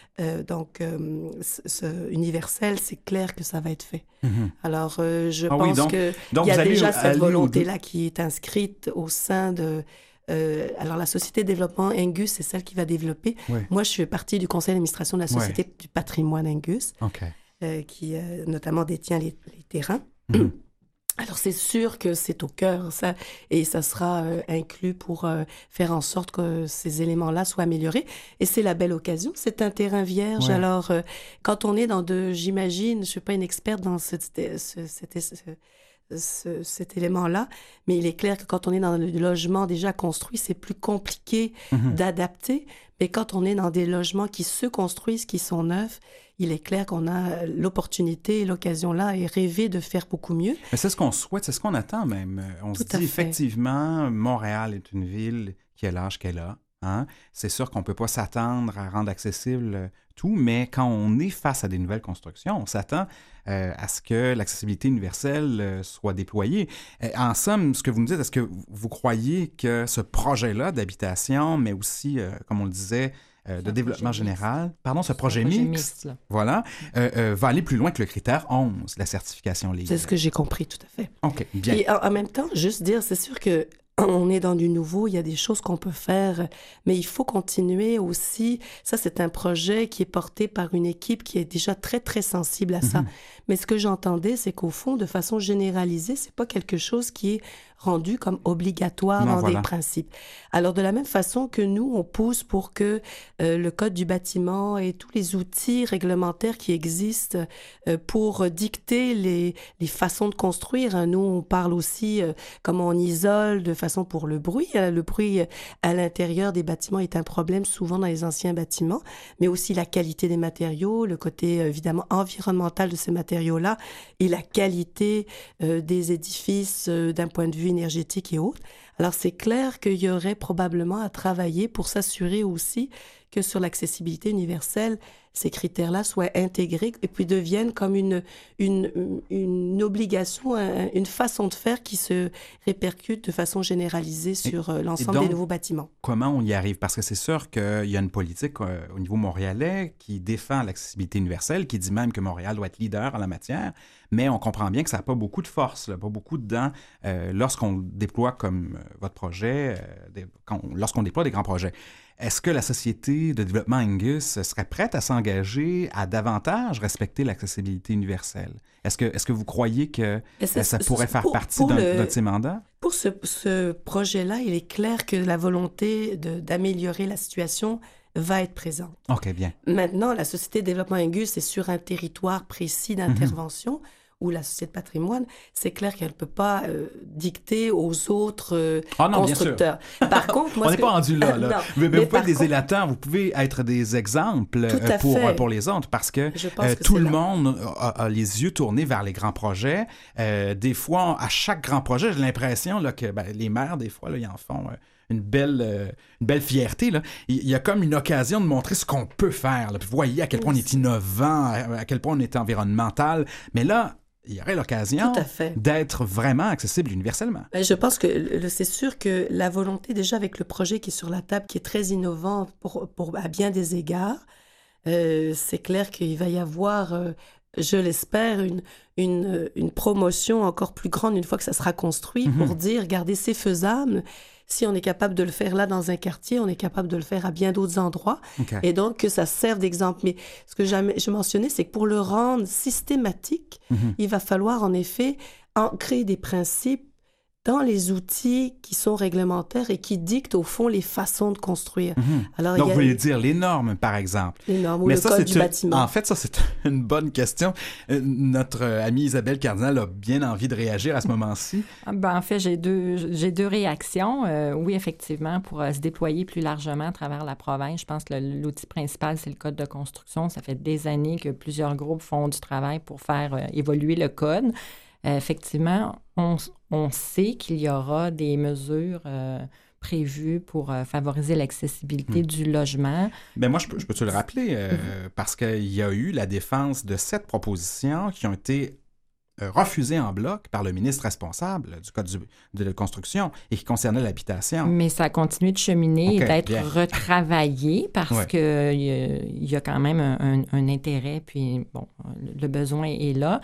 universelle, c'est clair que ça va être fait. Mm-hmm. Alors, je pense qu'il y a déjà cette volonté-là qui est inscrite au sein de... alors, la Société de développement Angus, c'est celle qui va développer. Oui. Moi, je fais partie du conseil d'administration de la Société du patrimoine Angus, qui notamment détient les terrains. Mm-hmm. Alors, c'est sûr que c'est au cœur, ça, et ça sera inclus pour faire en sorte que ces éléments-là soient améliorés. Et c'est la belle occasion, c'est un terrain vierge. Ouais. Alors, quand on est j'imagine, je ne suis pas une experte dans cet élément-là, mais il est clair que quand on est dans le logement déjà construit, c'est plus compliqué d'adapter. Mais quand on est dans des logements qui se construisent, qui sont neufs, il est clair qu'on a l'opportunité et l'occasion là et rêver de faire beaucoup mieux. Mais c'est ce qu'on souhaite, c'est ce qu'on attend même. On se dit effectivement, Montréal est une ville qui a l'âge qu'elle a. Hein? C'est sûr qu'on ne peut pas s'attendre à rendre accessible tout, mais quand on est face à des nouvelles constructions, on s'attend à ce que l'accessibilité universelle soit déployée. En somme, ce que vous nous dites, est-ce que vous croyez que ce projet-là d'habitation, mais aussi, comme on le disait, de développement général, ce projet mixte, voilà, va aller plus loin que le critère 11, la certification LEED. C'est ce que j'ai compris, tout à fait. OK, bien. Et en même temps, juste dire, c'est sûr que on est dans du nouveau, il y a des choses qu'on peut faire, mais il faut continuer aussi. Ça, c'est un projet qui est porté par une équipe qui est déjà très, très sensible à ça. Mais ce que j'entendais, c'est qu'au fond, de façon généralisée, c'est pas quelque chose qui est rendu comme obligatoire dans des principes. Alors, de la même façon que nous, on pousse pour que le Code du bâtiment et tous les outils réglementaires qui existent pour dicter les façons de construire. Hein. Nous, on parle aussi comment on isole de façon pour le bruit. Le bruit à l'intérieur des bâtiments est un problème souvent dans les anciens bâtiments, mais aussi la qualité des matériaux, le côté évidemment environnemental de ces matériaux-là et la qualité des édifices d'un point de vue énergétique et autres. Alors, c'est clair qu'il y aurait probablement à travailler pour s'assurer aussi que sur l'accessibilité universelle, ces critères-là soient intégrés et puis deviennent comme une obligation, une façon de faire qui se répercute de façon généralisée sur l'ensemble des nouveaux bâtiments. Comment on y arrive? Parce que c'est sûr qu'il y a une politique au niveau montréalais qui défend l'accessibilité universelle, qui dit même que Montréal doit être leader en la matière, mais on comprend bien que ça n'a pas beaucoup de force, pas beaucoup de dents lorsqu'on déploie comme votre projet, lorsqu'on déploie des grands projets. Est-ce que la Société de développement Angus serait prête à s'engager à davantage respecter l'accessibilité universelle? Est-ce que vous croyez que ça pourrait faire partie d'un de ces mandats? Pour ce projet-là, il est clair que la volonté d'améliorer la situation va être présente. OK, bien. Maintenant, la Société de développement Angus est sur un territoire précis d'intervention. Ou la Société de patrimoine, c'est clair qu'elle ne peut pas dicter aux autres constructeurs. Par contre, moi, on n'est pas rendu là. Mais vous pouvez être des élateurs, vous pouvez être des exemples pour les autres, parce que tout le monde a les yeux tournés vers les grands projets. Des fois, à chaque grand projet, j'ai l'impression là, que les maires, des fois, là, ils en font une belle fierté. Là. Il y a comme une occasion de montrer ce qu'on peut faire. Là. Puis vous voyez à quel point on est innovant, à quel point on est environnemental. Mais là, il y aurait l'occasion d'être vraiment accessible universellement. Je pense que c'est sûr que la volonté, déjà avec le projet qui est sur la table, qui est très innovant à bien des égards, c'est clair qu'il va y avoir, je l'espère, une promotion encore plus grande une fois que ça sera construit pour dire, regardez, c'est faisable. Si on est capable de le faire là dans un quartier, on est capable de le faire à bien d'autres endroits. Okay. Et donc, que ça serve d'exemple. Mais ce que je mentionnais, c'est que pour le rendre systématique, il va falloir en effet créer des principes dans les outils qui sont réglementaires et qui dictent au fond les façons de construire. Alors, donc, vous voulez dire les normes, par exemple. Les normes ou le code du bâtiment. En fait, ça, c'est une bonne question. Notre amie Isabelle Cardinal a bien envie de réagir à ce moment-ci. En fait, j'ai deux réactions. Oui, effectivement, pour se déployer plus largement à travers la province, je pense que l'outil principal, c'est le code de construction. Ça fait des années que plusieurs groupes font du travail pour faire évoluer le code. Effectivement, on sait qu'il y aura des mesures prévues pour favoriser l'accessibilité du logement. Bien, moi, je peux te le rappeler, parce qu'il y a eu la défense de 7 propositions qui ont été refusées en bloc par le ministre responsable du Code de la construction et qui concernait l'habitation. Mais ça a continué de cheminer et d'être retravaillé parce qu'il y a quand même un intérêt, puis bon, le besoin est là.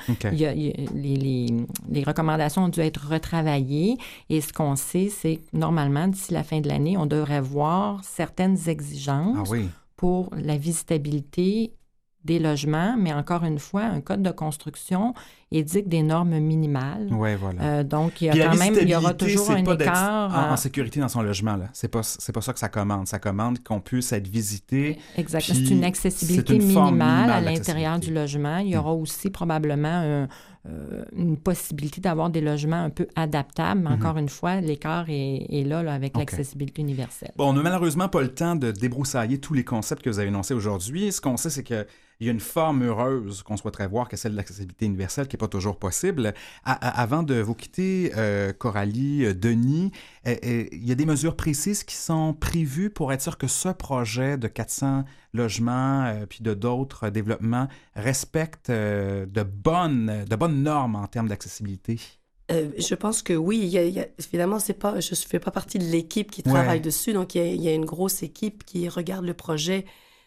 Les recommandations ont dû être retravaillées et ce qu'on sait, c'est que normalement, d'ici la fin de l'année, on devrait voir certaines exigences pour la visitabilité des logements, mais encore une fois, un code de construction édicte des normes minimales. Oui, voilà. Donc, il y aura toujours un écart. En sécurité dans son logement, là. C'est pas ça que ça commande. Ça commande qu'on puisse être visité. Exact. C'est une accessibilité minimale à l'intérieur du logement. Il y aura aussi probablement une possibilité d'avoir des logements un peu adaptables, mais encore une fois, l'écart est là avec l'accessibilité universelle. Bon, on n'a malheureusement pas le temps de débroussailler tous les concepts que vous avez énoncés aujourd'hui. Ce qu'on sait, c'est qu'il y a une forme heureuse qu'on souhaiterait voir, que celle de l'accessibilité universelle, qui n'est pas toujours possible. Avant de vous quitter, Coralie, Denis, il y a des mesures précises qui sont prévues pour être sûr que ce projet de 400 logements puis de d'autres développements respecte de bonnes normes en termes d'accessibilité? Je pense que oui. Évidemment, je ne fais pas partie de l'équipe qui travaille dessus. Donc, il y a une grosse équipe qui regarde le projet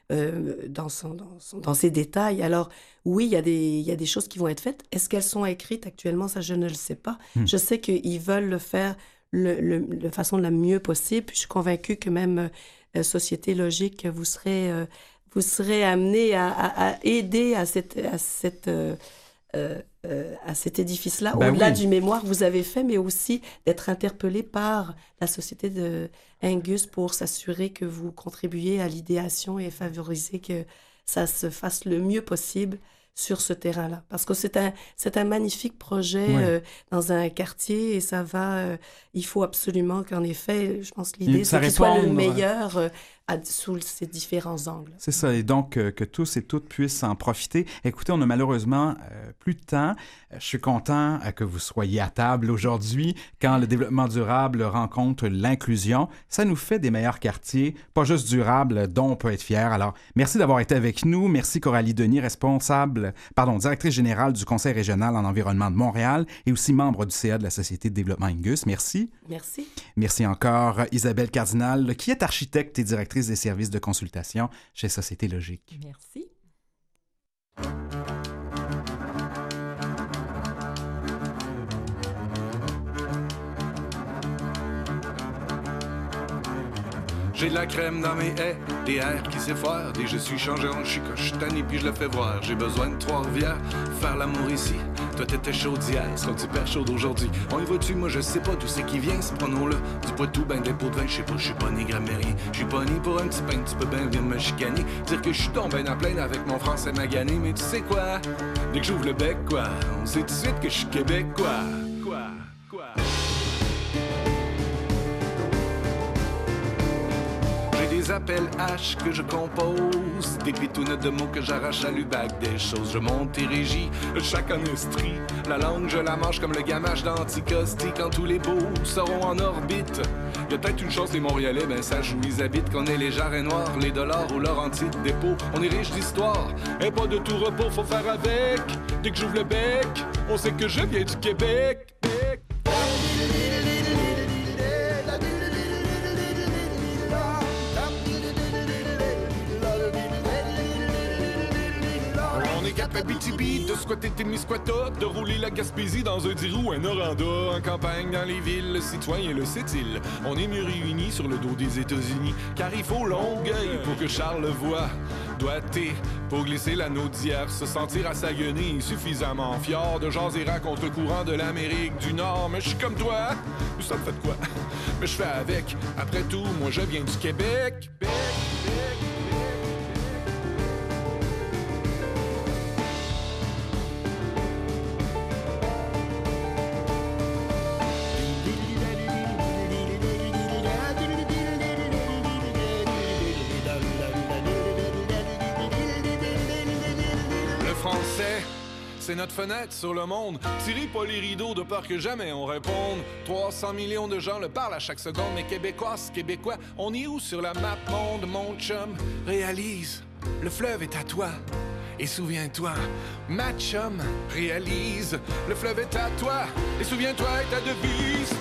dans ses détails. Alors, oui, il y a des choses qui vont être faites. Est-ce qu'elles sont écrites actuellement? Ça, je ne le sais pas. Je sais qu'ils veulent le faire de façon la mieux possible. Puis je suis convaincue que même Société Logique, vous serez amené à aider à cet édifice-là, au-delà du mémoire que vous avez fait, mais aussi d'être interpellé par la Société de Angus pour s'assurer que vous contribuez à l'idéation et favoriser que ça se fasse le mieux possible sur ce terrain-là. Parce que c'est un magnifique projet dans un quartier et ça va... il faut absolument qu'en effet, je pense que l'idée, c'est qu'il soit le meilleur sous ces différents angles. C'est ça, et donc que tous et toutes puissent en profiter. Écoutez, on a malheureusement plus de temps. Je suis content que vous soyez à table aujourd'hui. Quand le développement durable rencontre l'inclusion, ça nous fait des meilleurs quartiers, pas juste durables, dont on peut être fier. Alors, merci d'avoir été avec nous. Merci Coralie Denis, directrice générale du Conseil régional en environnement de Montréal et aussi membre du CA de la Société de développement Angus. Merci. Merci. Merci encore Isabelle Cardinal, qui est architecte et directrice des services de consultation chez Société Logique. Merci. J'ai de la crème dans mes haies, des airs qui s'effoirent, des je suis changé en chicoche, tanné puis je le fais voir. J'ai besoin de Trois-Rivières, faire l'amour ici. Toi t'étais chaud d'hier, sera super chaud d'aujourd'hui. On y va-tu, moi je sais pas d'où c'est qui vient, ce pronom-là. Du Poitou, ben des pots de vin, je sais pas, je suis pas né grammairien. Je suis pas né pour un petit pain, tu peux ben venir me chicaner. Dire que je suis tombé ben à pleine avec mon français magané, mais tu sais quoi? Dès que j'ouvre le bec, quoi, on sait tout de suite que je suis québécois. Quoi? les appelle H que je compose, des pitounettes de mots que j'arrache à l'UBAC, des choses je monte et régis, chaque anestrie. La langue je la mange comme le gamache d'Anticosti quand tous les beaux seront en orbite. Y'a peut-être une chance les Montréalais, ben sachent où ils habitent, qu'on est les jarrets noirs, les dollars ou Laurentides dépôt. On est riche d'histoire, et pas de tout repos, faut faire avec. Dès que j'ouvre le bec, on sait que je viens du Québec. Abitibi, de squatter Témiscouata, de rouler la Gaspésie dans un 10 roues, un Noranda, en campagne, dans les villes, le citoyen le sait-il. On est mieux réunis sur le dos des États-Unis, car il faut Longueuil pour que Charles le voie. Doigté pour glisser l'anneau d'hier, se sentir à sa guenille suffisamment fier de jaser à contre-courant de l'Amérique du Nord. Mais je suis comme toi, ça me fait de quoi? Mais je fais avec, après tout, moi je viens du Québec. C'est notre fenêtre sur le monde. Tirez pas les rideaux de peur que jamais on réponde. 300 millions de gens le parlent à chaque seconde. Mais Québécoises, Québécois, on est où sur la map monde, mon chum? Réalise, le fleuve est à toi. Et souviens-toi, ma chum, réalise, le fleuve est à toi. Et souviens-toi, ta devise.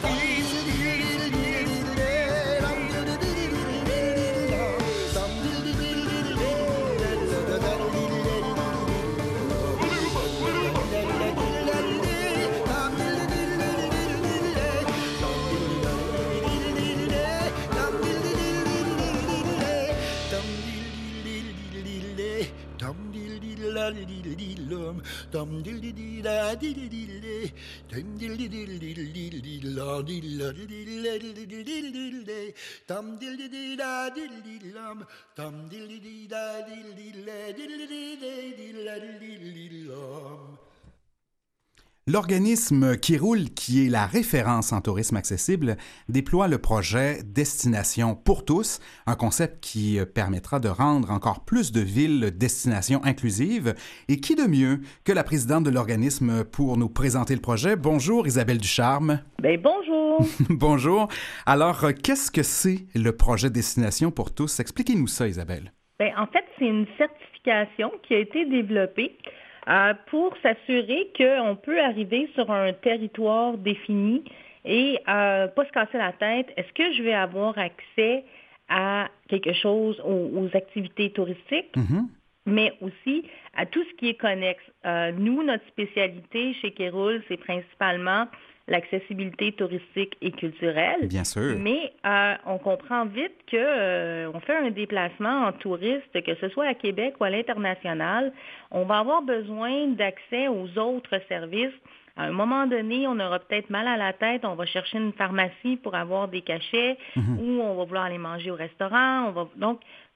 L'organisme Qui roule, qui est la référence en tourisme accessible, déploie le projet Destination pour tous, un concept qui permettra de rendre encore plus de villes destinations inclusives. Et qui de mieux que la présidente de l'organisme pour nous présenter le projet? Bonjour Isabelle Ducharme. Bien, bonjour. Bonjour. Alors, qu'est-ce que c'est le projet Destination pour tous? Expliquez-nous ça, Isabelle. Bien, en fait, c'est une certification qui a été développée pour s'assurer qu'on peut arriver sur un territoire défini et pas se casser la tête. Est-ce que je vais avoir accès à quelque chose, aux activités touristiques, mais aussi à tout ce qui est connexe. Nous, notre spécialité chez Qui roule, c'est principalement l'accessibilité touristique et culturelle. Bien sûr. Mais on comprend vite que on fait un déplacement en touriste, que ce soit à Québec ou à l'international, on va avoir besoin d'accès aux autres services. À un moment donné, on aura peut-être mal à la tête, on va chercher une pharmacie pour avoir des cachets, ou on va vouloir aller manger au restaurant. Donc,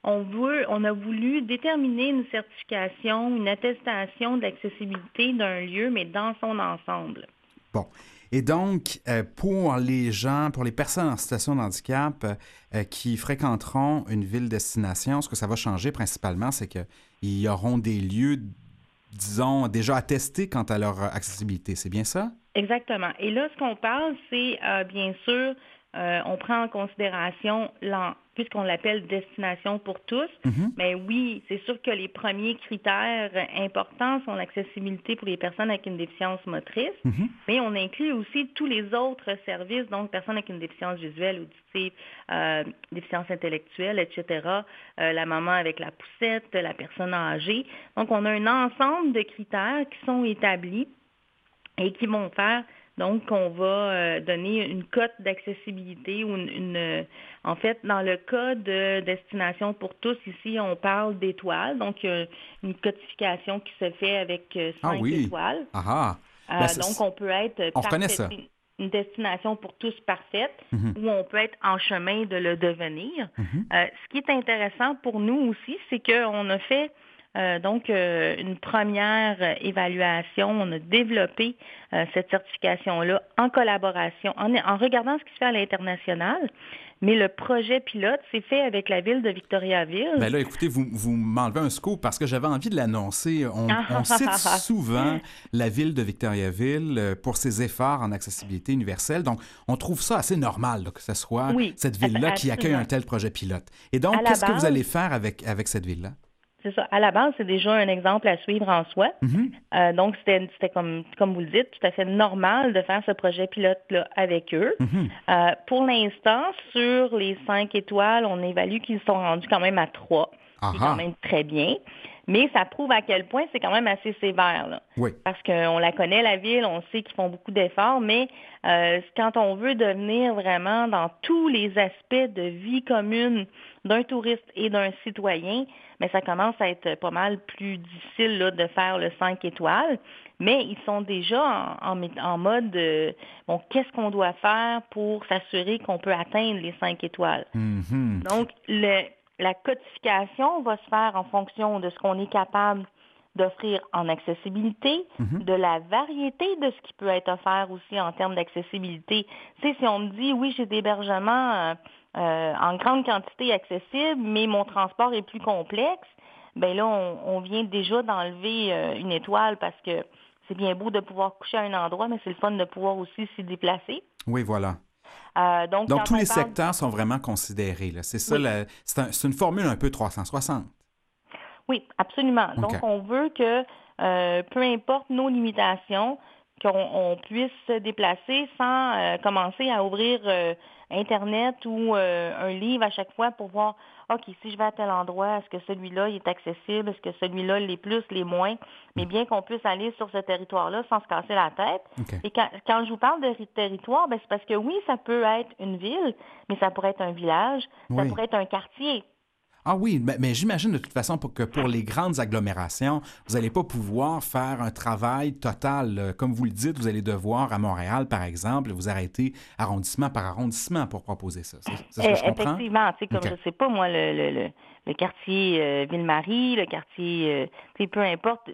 on a voulu déterminer une certification, une attestation d'accessibilité d'un lieu, mais dans son ensemble. Bon. Et donc, pour les gens, pour les personnes en situation de handicap qui fréquenteront une ville-destination, ce que ça va changer principalement, c'est qu'il y auront des lieux, disons, déjà attestés quant à leur accessibilité. C'est bien ça? Exactement. Et là, ce qu'on parle, c'est bien sûr, on prend en considération puisqu'on l'appelle destination pour tous, mais oui, c'est sûr que les premiers critères importants sont l'accessibilité pour les personnes avec une déficience motrice, mais on inclut aussi tous les autres services, donc personnes avec une déficience visuelle, auditive, déficience intellectuelle, etc., la maman avec la poussette, la personne âgée. Donc, on a un ensemble de critères qui sont établis et qui vont faire donc on va donner une cote d'accessibilité ou en fait, dans le cas de Destination pour tous, ici, on parle d'étoiles, donc une codification qui se fait avec 5 étoiles. Donc, on peut être une destination pour tous parfaite ou on peut être en chemin de le devenir. Ce qui est intéressant pour nous aussi, c'est qu'on a fait une première évaluation. On a développé cette certification-là en collaboration, en regardant ce qui se fait à l'international, Mais le projet pilote, c'est fait avec la ville de Victoriaville. Bien là, écoutez, vous m'enlevez un scoop parce que j'avais envie de l'annoncer. On cite souvent la ville de Victoriaville pour ses efforts en accessibilité universelle. Donc, on trouve ça assez normal là, que ce soit cette ville-là qui accueille un tel projet pilote. Et donc, qu'est-ce que vous allez faire avec cette ville-là? C'est ça. À la base, c'est déjà un exemple à suivre en soi. Donc, c'était comme vous le dites, tout à fait normal de faire ce projet pilote-là avec eux. Pour l'instant, sur les 5 étoiles, on évalue qu'ils sont rendus quand même à 3. C'est quand même très bien. Mais ça prouve à quel point c'est quand même assez sévère. Là. Oui. Parce qu'on la connaît, la ville, on sait qu'ils font beaucoup d'efforts, mais quand on veut devenir vraiment dans tous les aspects de vie commune d'un touriste et d'un citoyen, mais ça commence à être pas mal plus difficile là, de faire le 5 étoiles. Mais ils sont déjà en mode bon, qu'est-ce qu'on doit faire pour s'assurer qu'on peut atteindre les 5 étoiles? Donc, la codification va se faire en fonction de ce qu'on est capable d'offrir en accessibilité, de la variété de ce qui peut être offert aussi en termes d'accessibilité. Tu sais, si on me dit, oui, j'ai des hébergements en grande quantité accessible, mais mon transport est plus complexe, bien là, on vient déjà d'enlever une étoile parce que c'est bien beau de pouvoir coucher à un endroit, mais c'est le fun de pouvoir aussi s'y déplacer. Oui, voilà. Donc tous les secteurs sont vraiment considérés. Là. C'est ça, c'est une formule un peu 360. Oui, absolument. Okay. Donc, on veut que, peu importe nos limitations, qu'on puisse se déplacer sans commencer à ouvrir Internet ou un livre à chaque fois pour voir, OK, si je vais à tel endroit, est-ce que celui-là il est accessible? Est-ce que celui-là l'est plus, l'est moins? Mais bien qu'on puisse aller sur ce territoire-là sans se casser la tête. Okay. Et quand je vous parle de territoire, ben, c'est parce que oui, ça peut être une ville, mais ça pourrait être un village, ça pourrait être un quartier. Ah oui, mais j'imagine de toute façon que pour les grandes agglomérations, vous n'allez pas pouvoir faire un travail total. Comme vous le dites, vous allez devoir, à Montréal, par exemple, vous arrêter arrondissement par arrondissement pour proposer ça. C'est ce que je comprends? Effectivement. Tu sais, comme je ne sais pas, moi, le quartier Ville-Marie, le quartier, peu importe,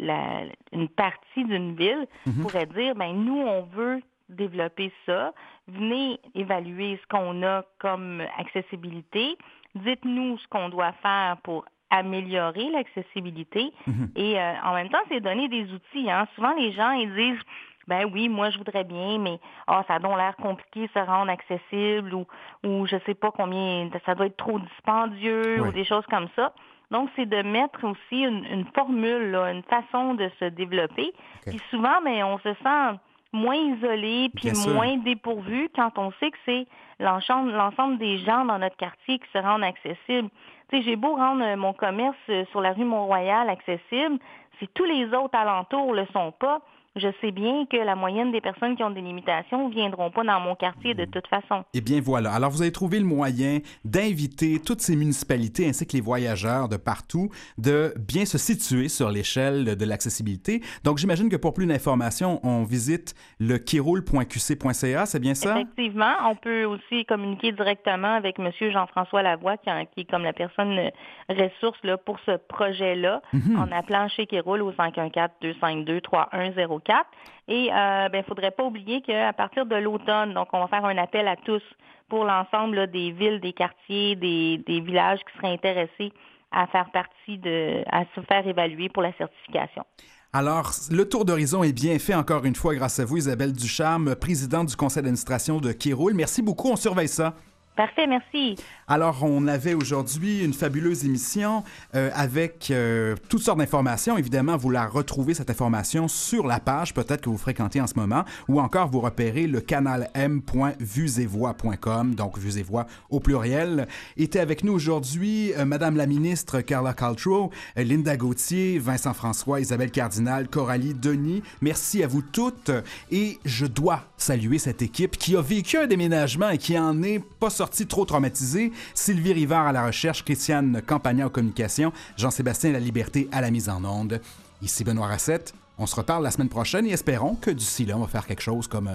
une partie d'une ville pourrait dire, ben nous, on veut développer ça. Venez évaluer ce qu'on a comme accessibilité. Dites-nous ce qu'on doit faire pour améliorer l'accessibilité. Et en même temps, c'est donner des outils. Hein. Souvent, les gens, ils disent, ben oui, moi, je voudrais bien, mais ça a donc l'air compliqué de se rendre accessible ou je sais pas combien, ça doit être trop dispendieux ou des choses comme ça. Donc, c'est de mettre aussi une formule, là, une façon de se développer. Puis souvent, ben, on se sent moins isolé puis moins dépourvu quand on sait que c'est l'ensemble des gens dans notre quartier qui se rendent accessibles. Tu sais, j'ai beau rendre mon commerce sur la rue Mont-Royal accessible, si tous les autres alentours le sont pas, je sais bien que la moyenne des personnes qui ont des limitations ne viendront pas dans mon quartier de toute façon. Eh bien, voilà. Alors, vous avez trouvé le moyen d'inviter toutes ces municipalités ainsi que les voyageurs de partout de bien se situer sur l'échelle de l'accessibilité. Donc, j'imagine que pour plus d'informations, on visite le kiroul.qc.ca, c'est bien ça? Effectivement. On peut aussi communiquer directement avec M. Jean-François Lavoie, qui est comme la personne ressource là, pour ce projet-là, en appelant chez Kiroul au 514-252-3104. Et il ne faudrait pas oublier qu'à partir de l'automne, donc on va faire un appel à tous pour l'ensemble là, des villes, des quartiers, des villages qui seraient intéressés à faire partie à se faire évaluer pour la certification. Alors, le tour d'horizon est bien fait encore une fois grâce à vous, Isabelle Ducharme, présidente du conseil d'administration de Kiroul. Merci beaucoup, on surveille ça. Parfait, merci. Alors, on avait aujourd'hui une fabuleuse émission avec toutes sortes d'informations. Évidemment, vous la retrouvez, cette information, sur la page peut-être que vous fréquentez en ce moment, ou encore vous repérez le canal m.vuesetvoix.com, donc Vues et Voix au pluriel. Était avec nous aujourd'hui Madame la ministre Carla Caltrow, Linda Gauthier, Vincent François, Isabelle Cardinal, Coralie Denis. Merci à vous toutes. Et je dois saluer cette équipe qui a vécu un déménagement et qui en est pas sorti trop traumatisé. Sylvie Rivard à la recherche, Christiane Campagna aux communications, Jean-Sébastien Laliberté à la mise en onde. Ici Benoît Racette. On se reparle la semaine prochaine et espérons que d'ici là, on va faire quelque chose comme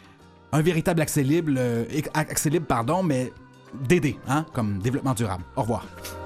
un véritable accès libre, mais d'aider, hein, comme développement durable. Au revoir.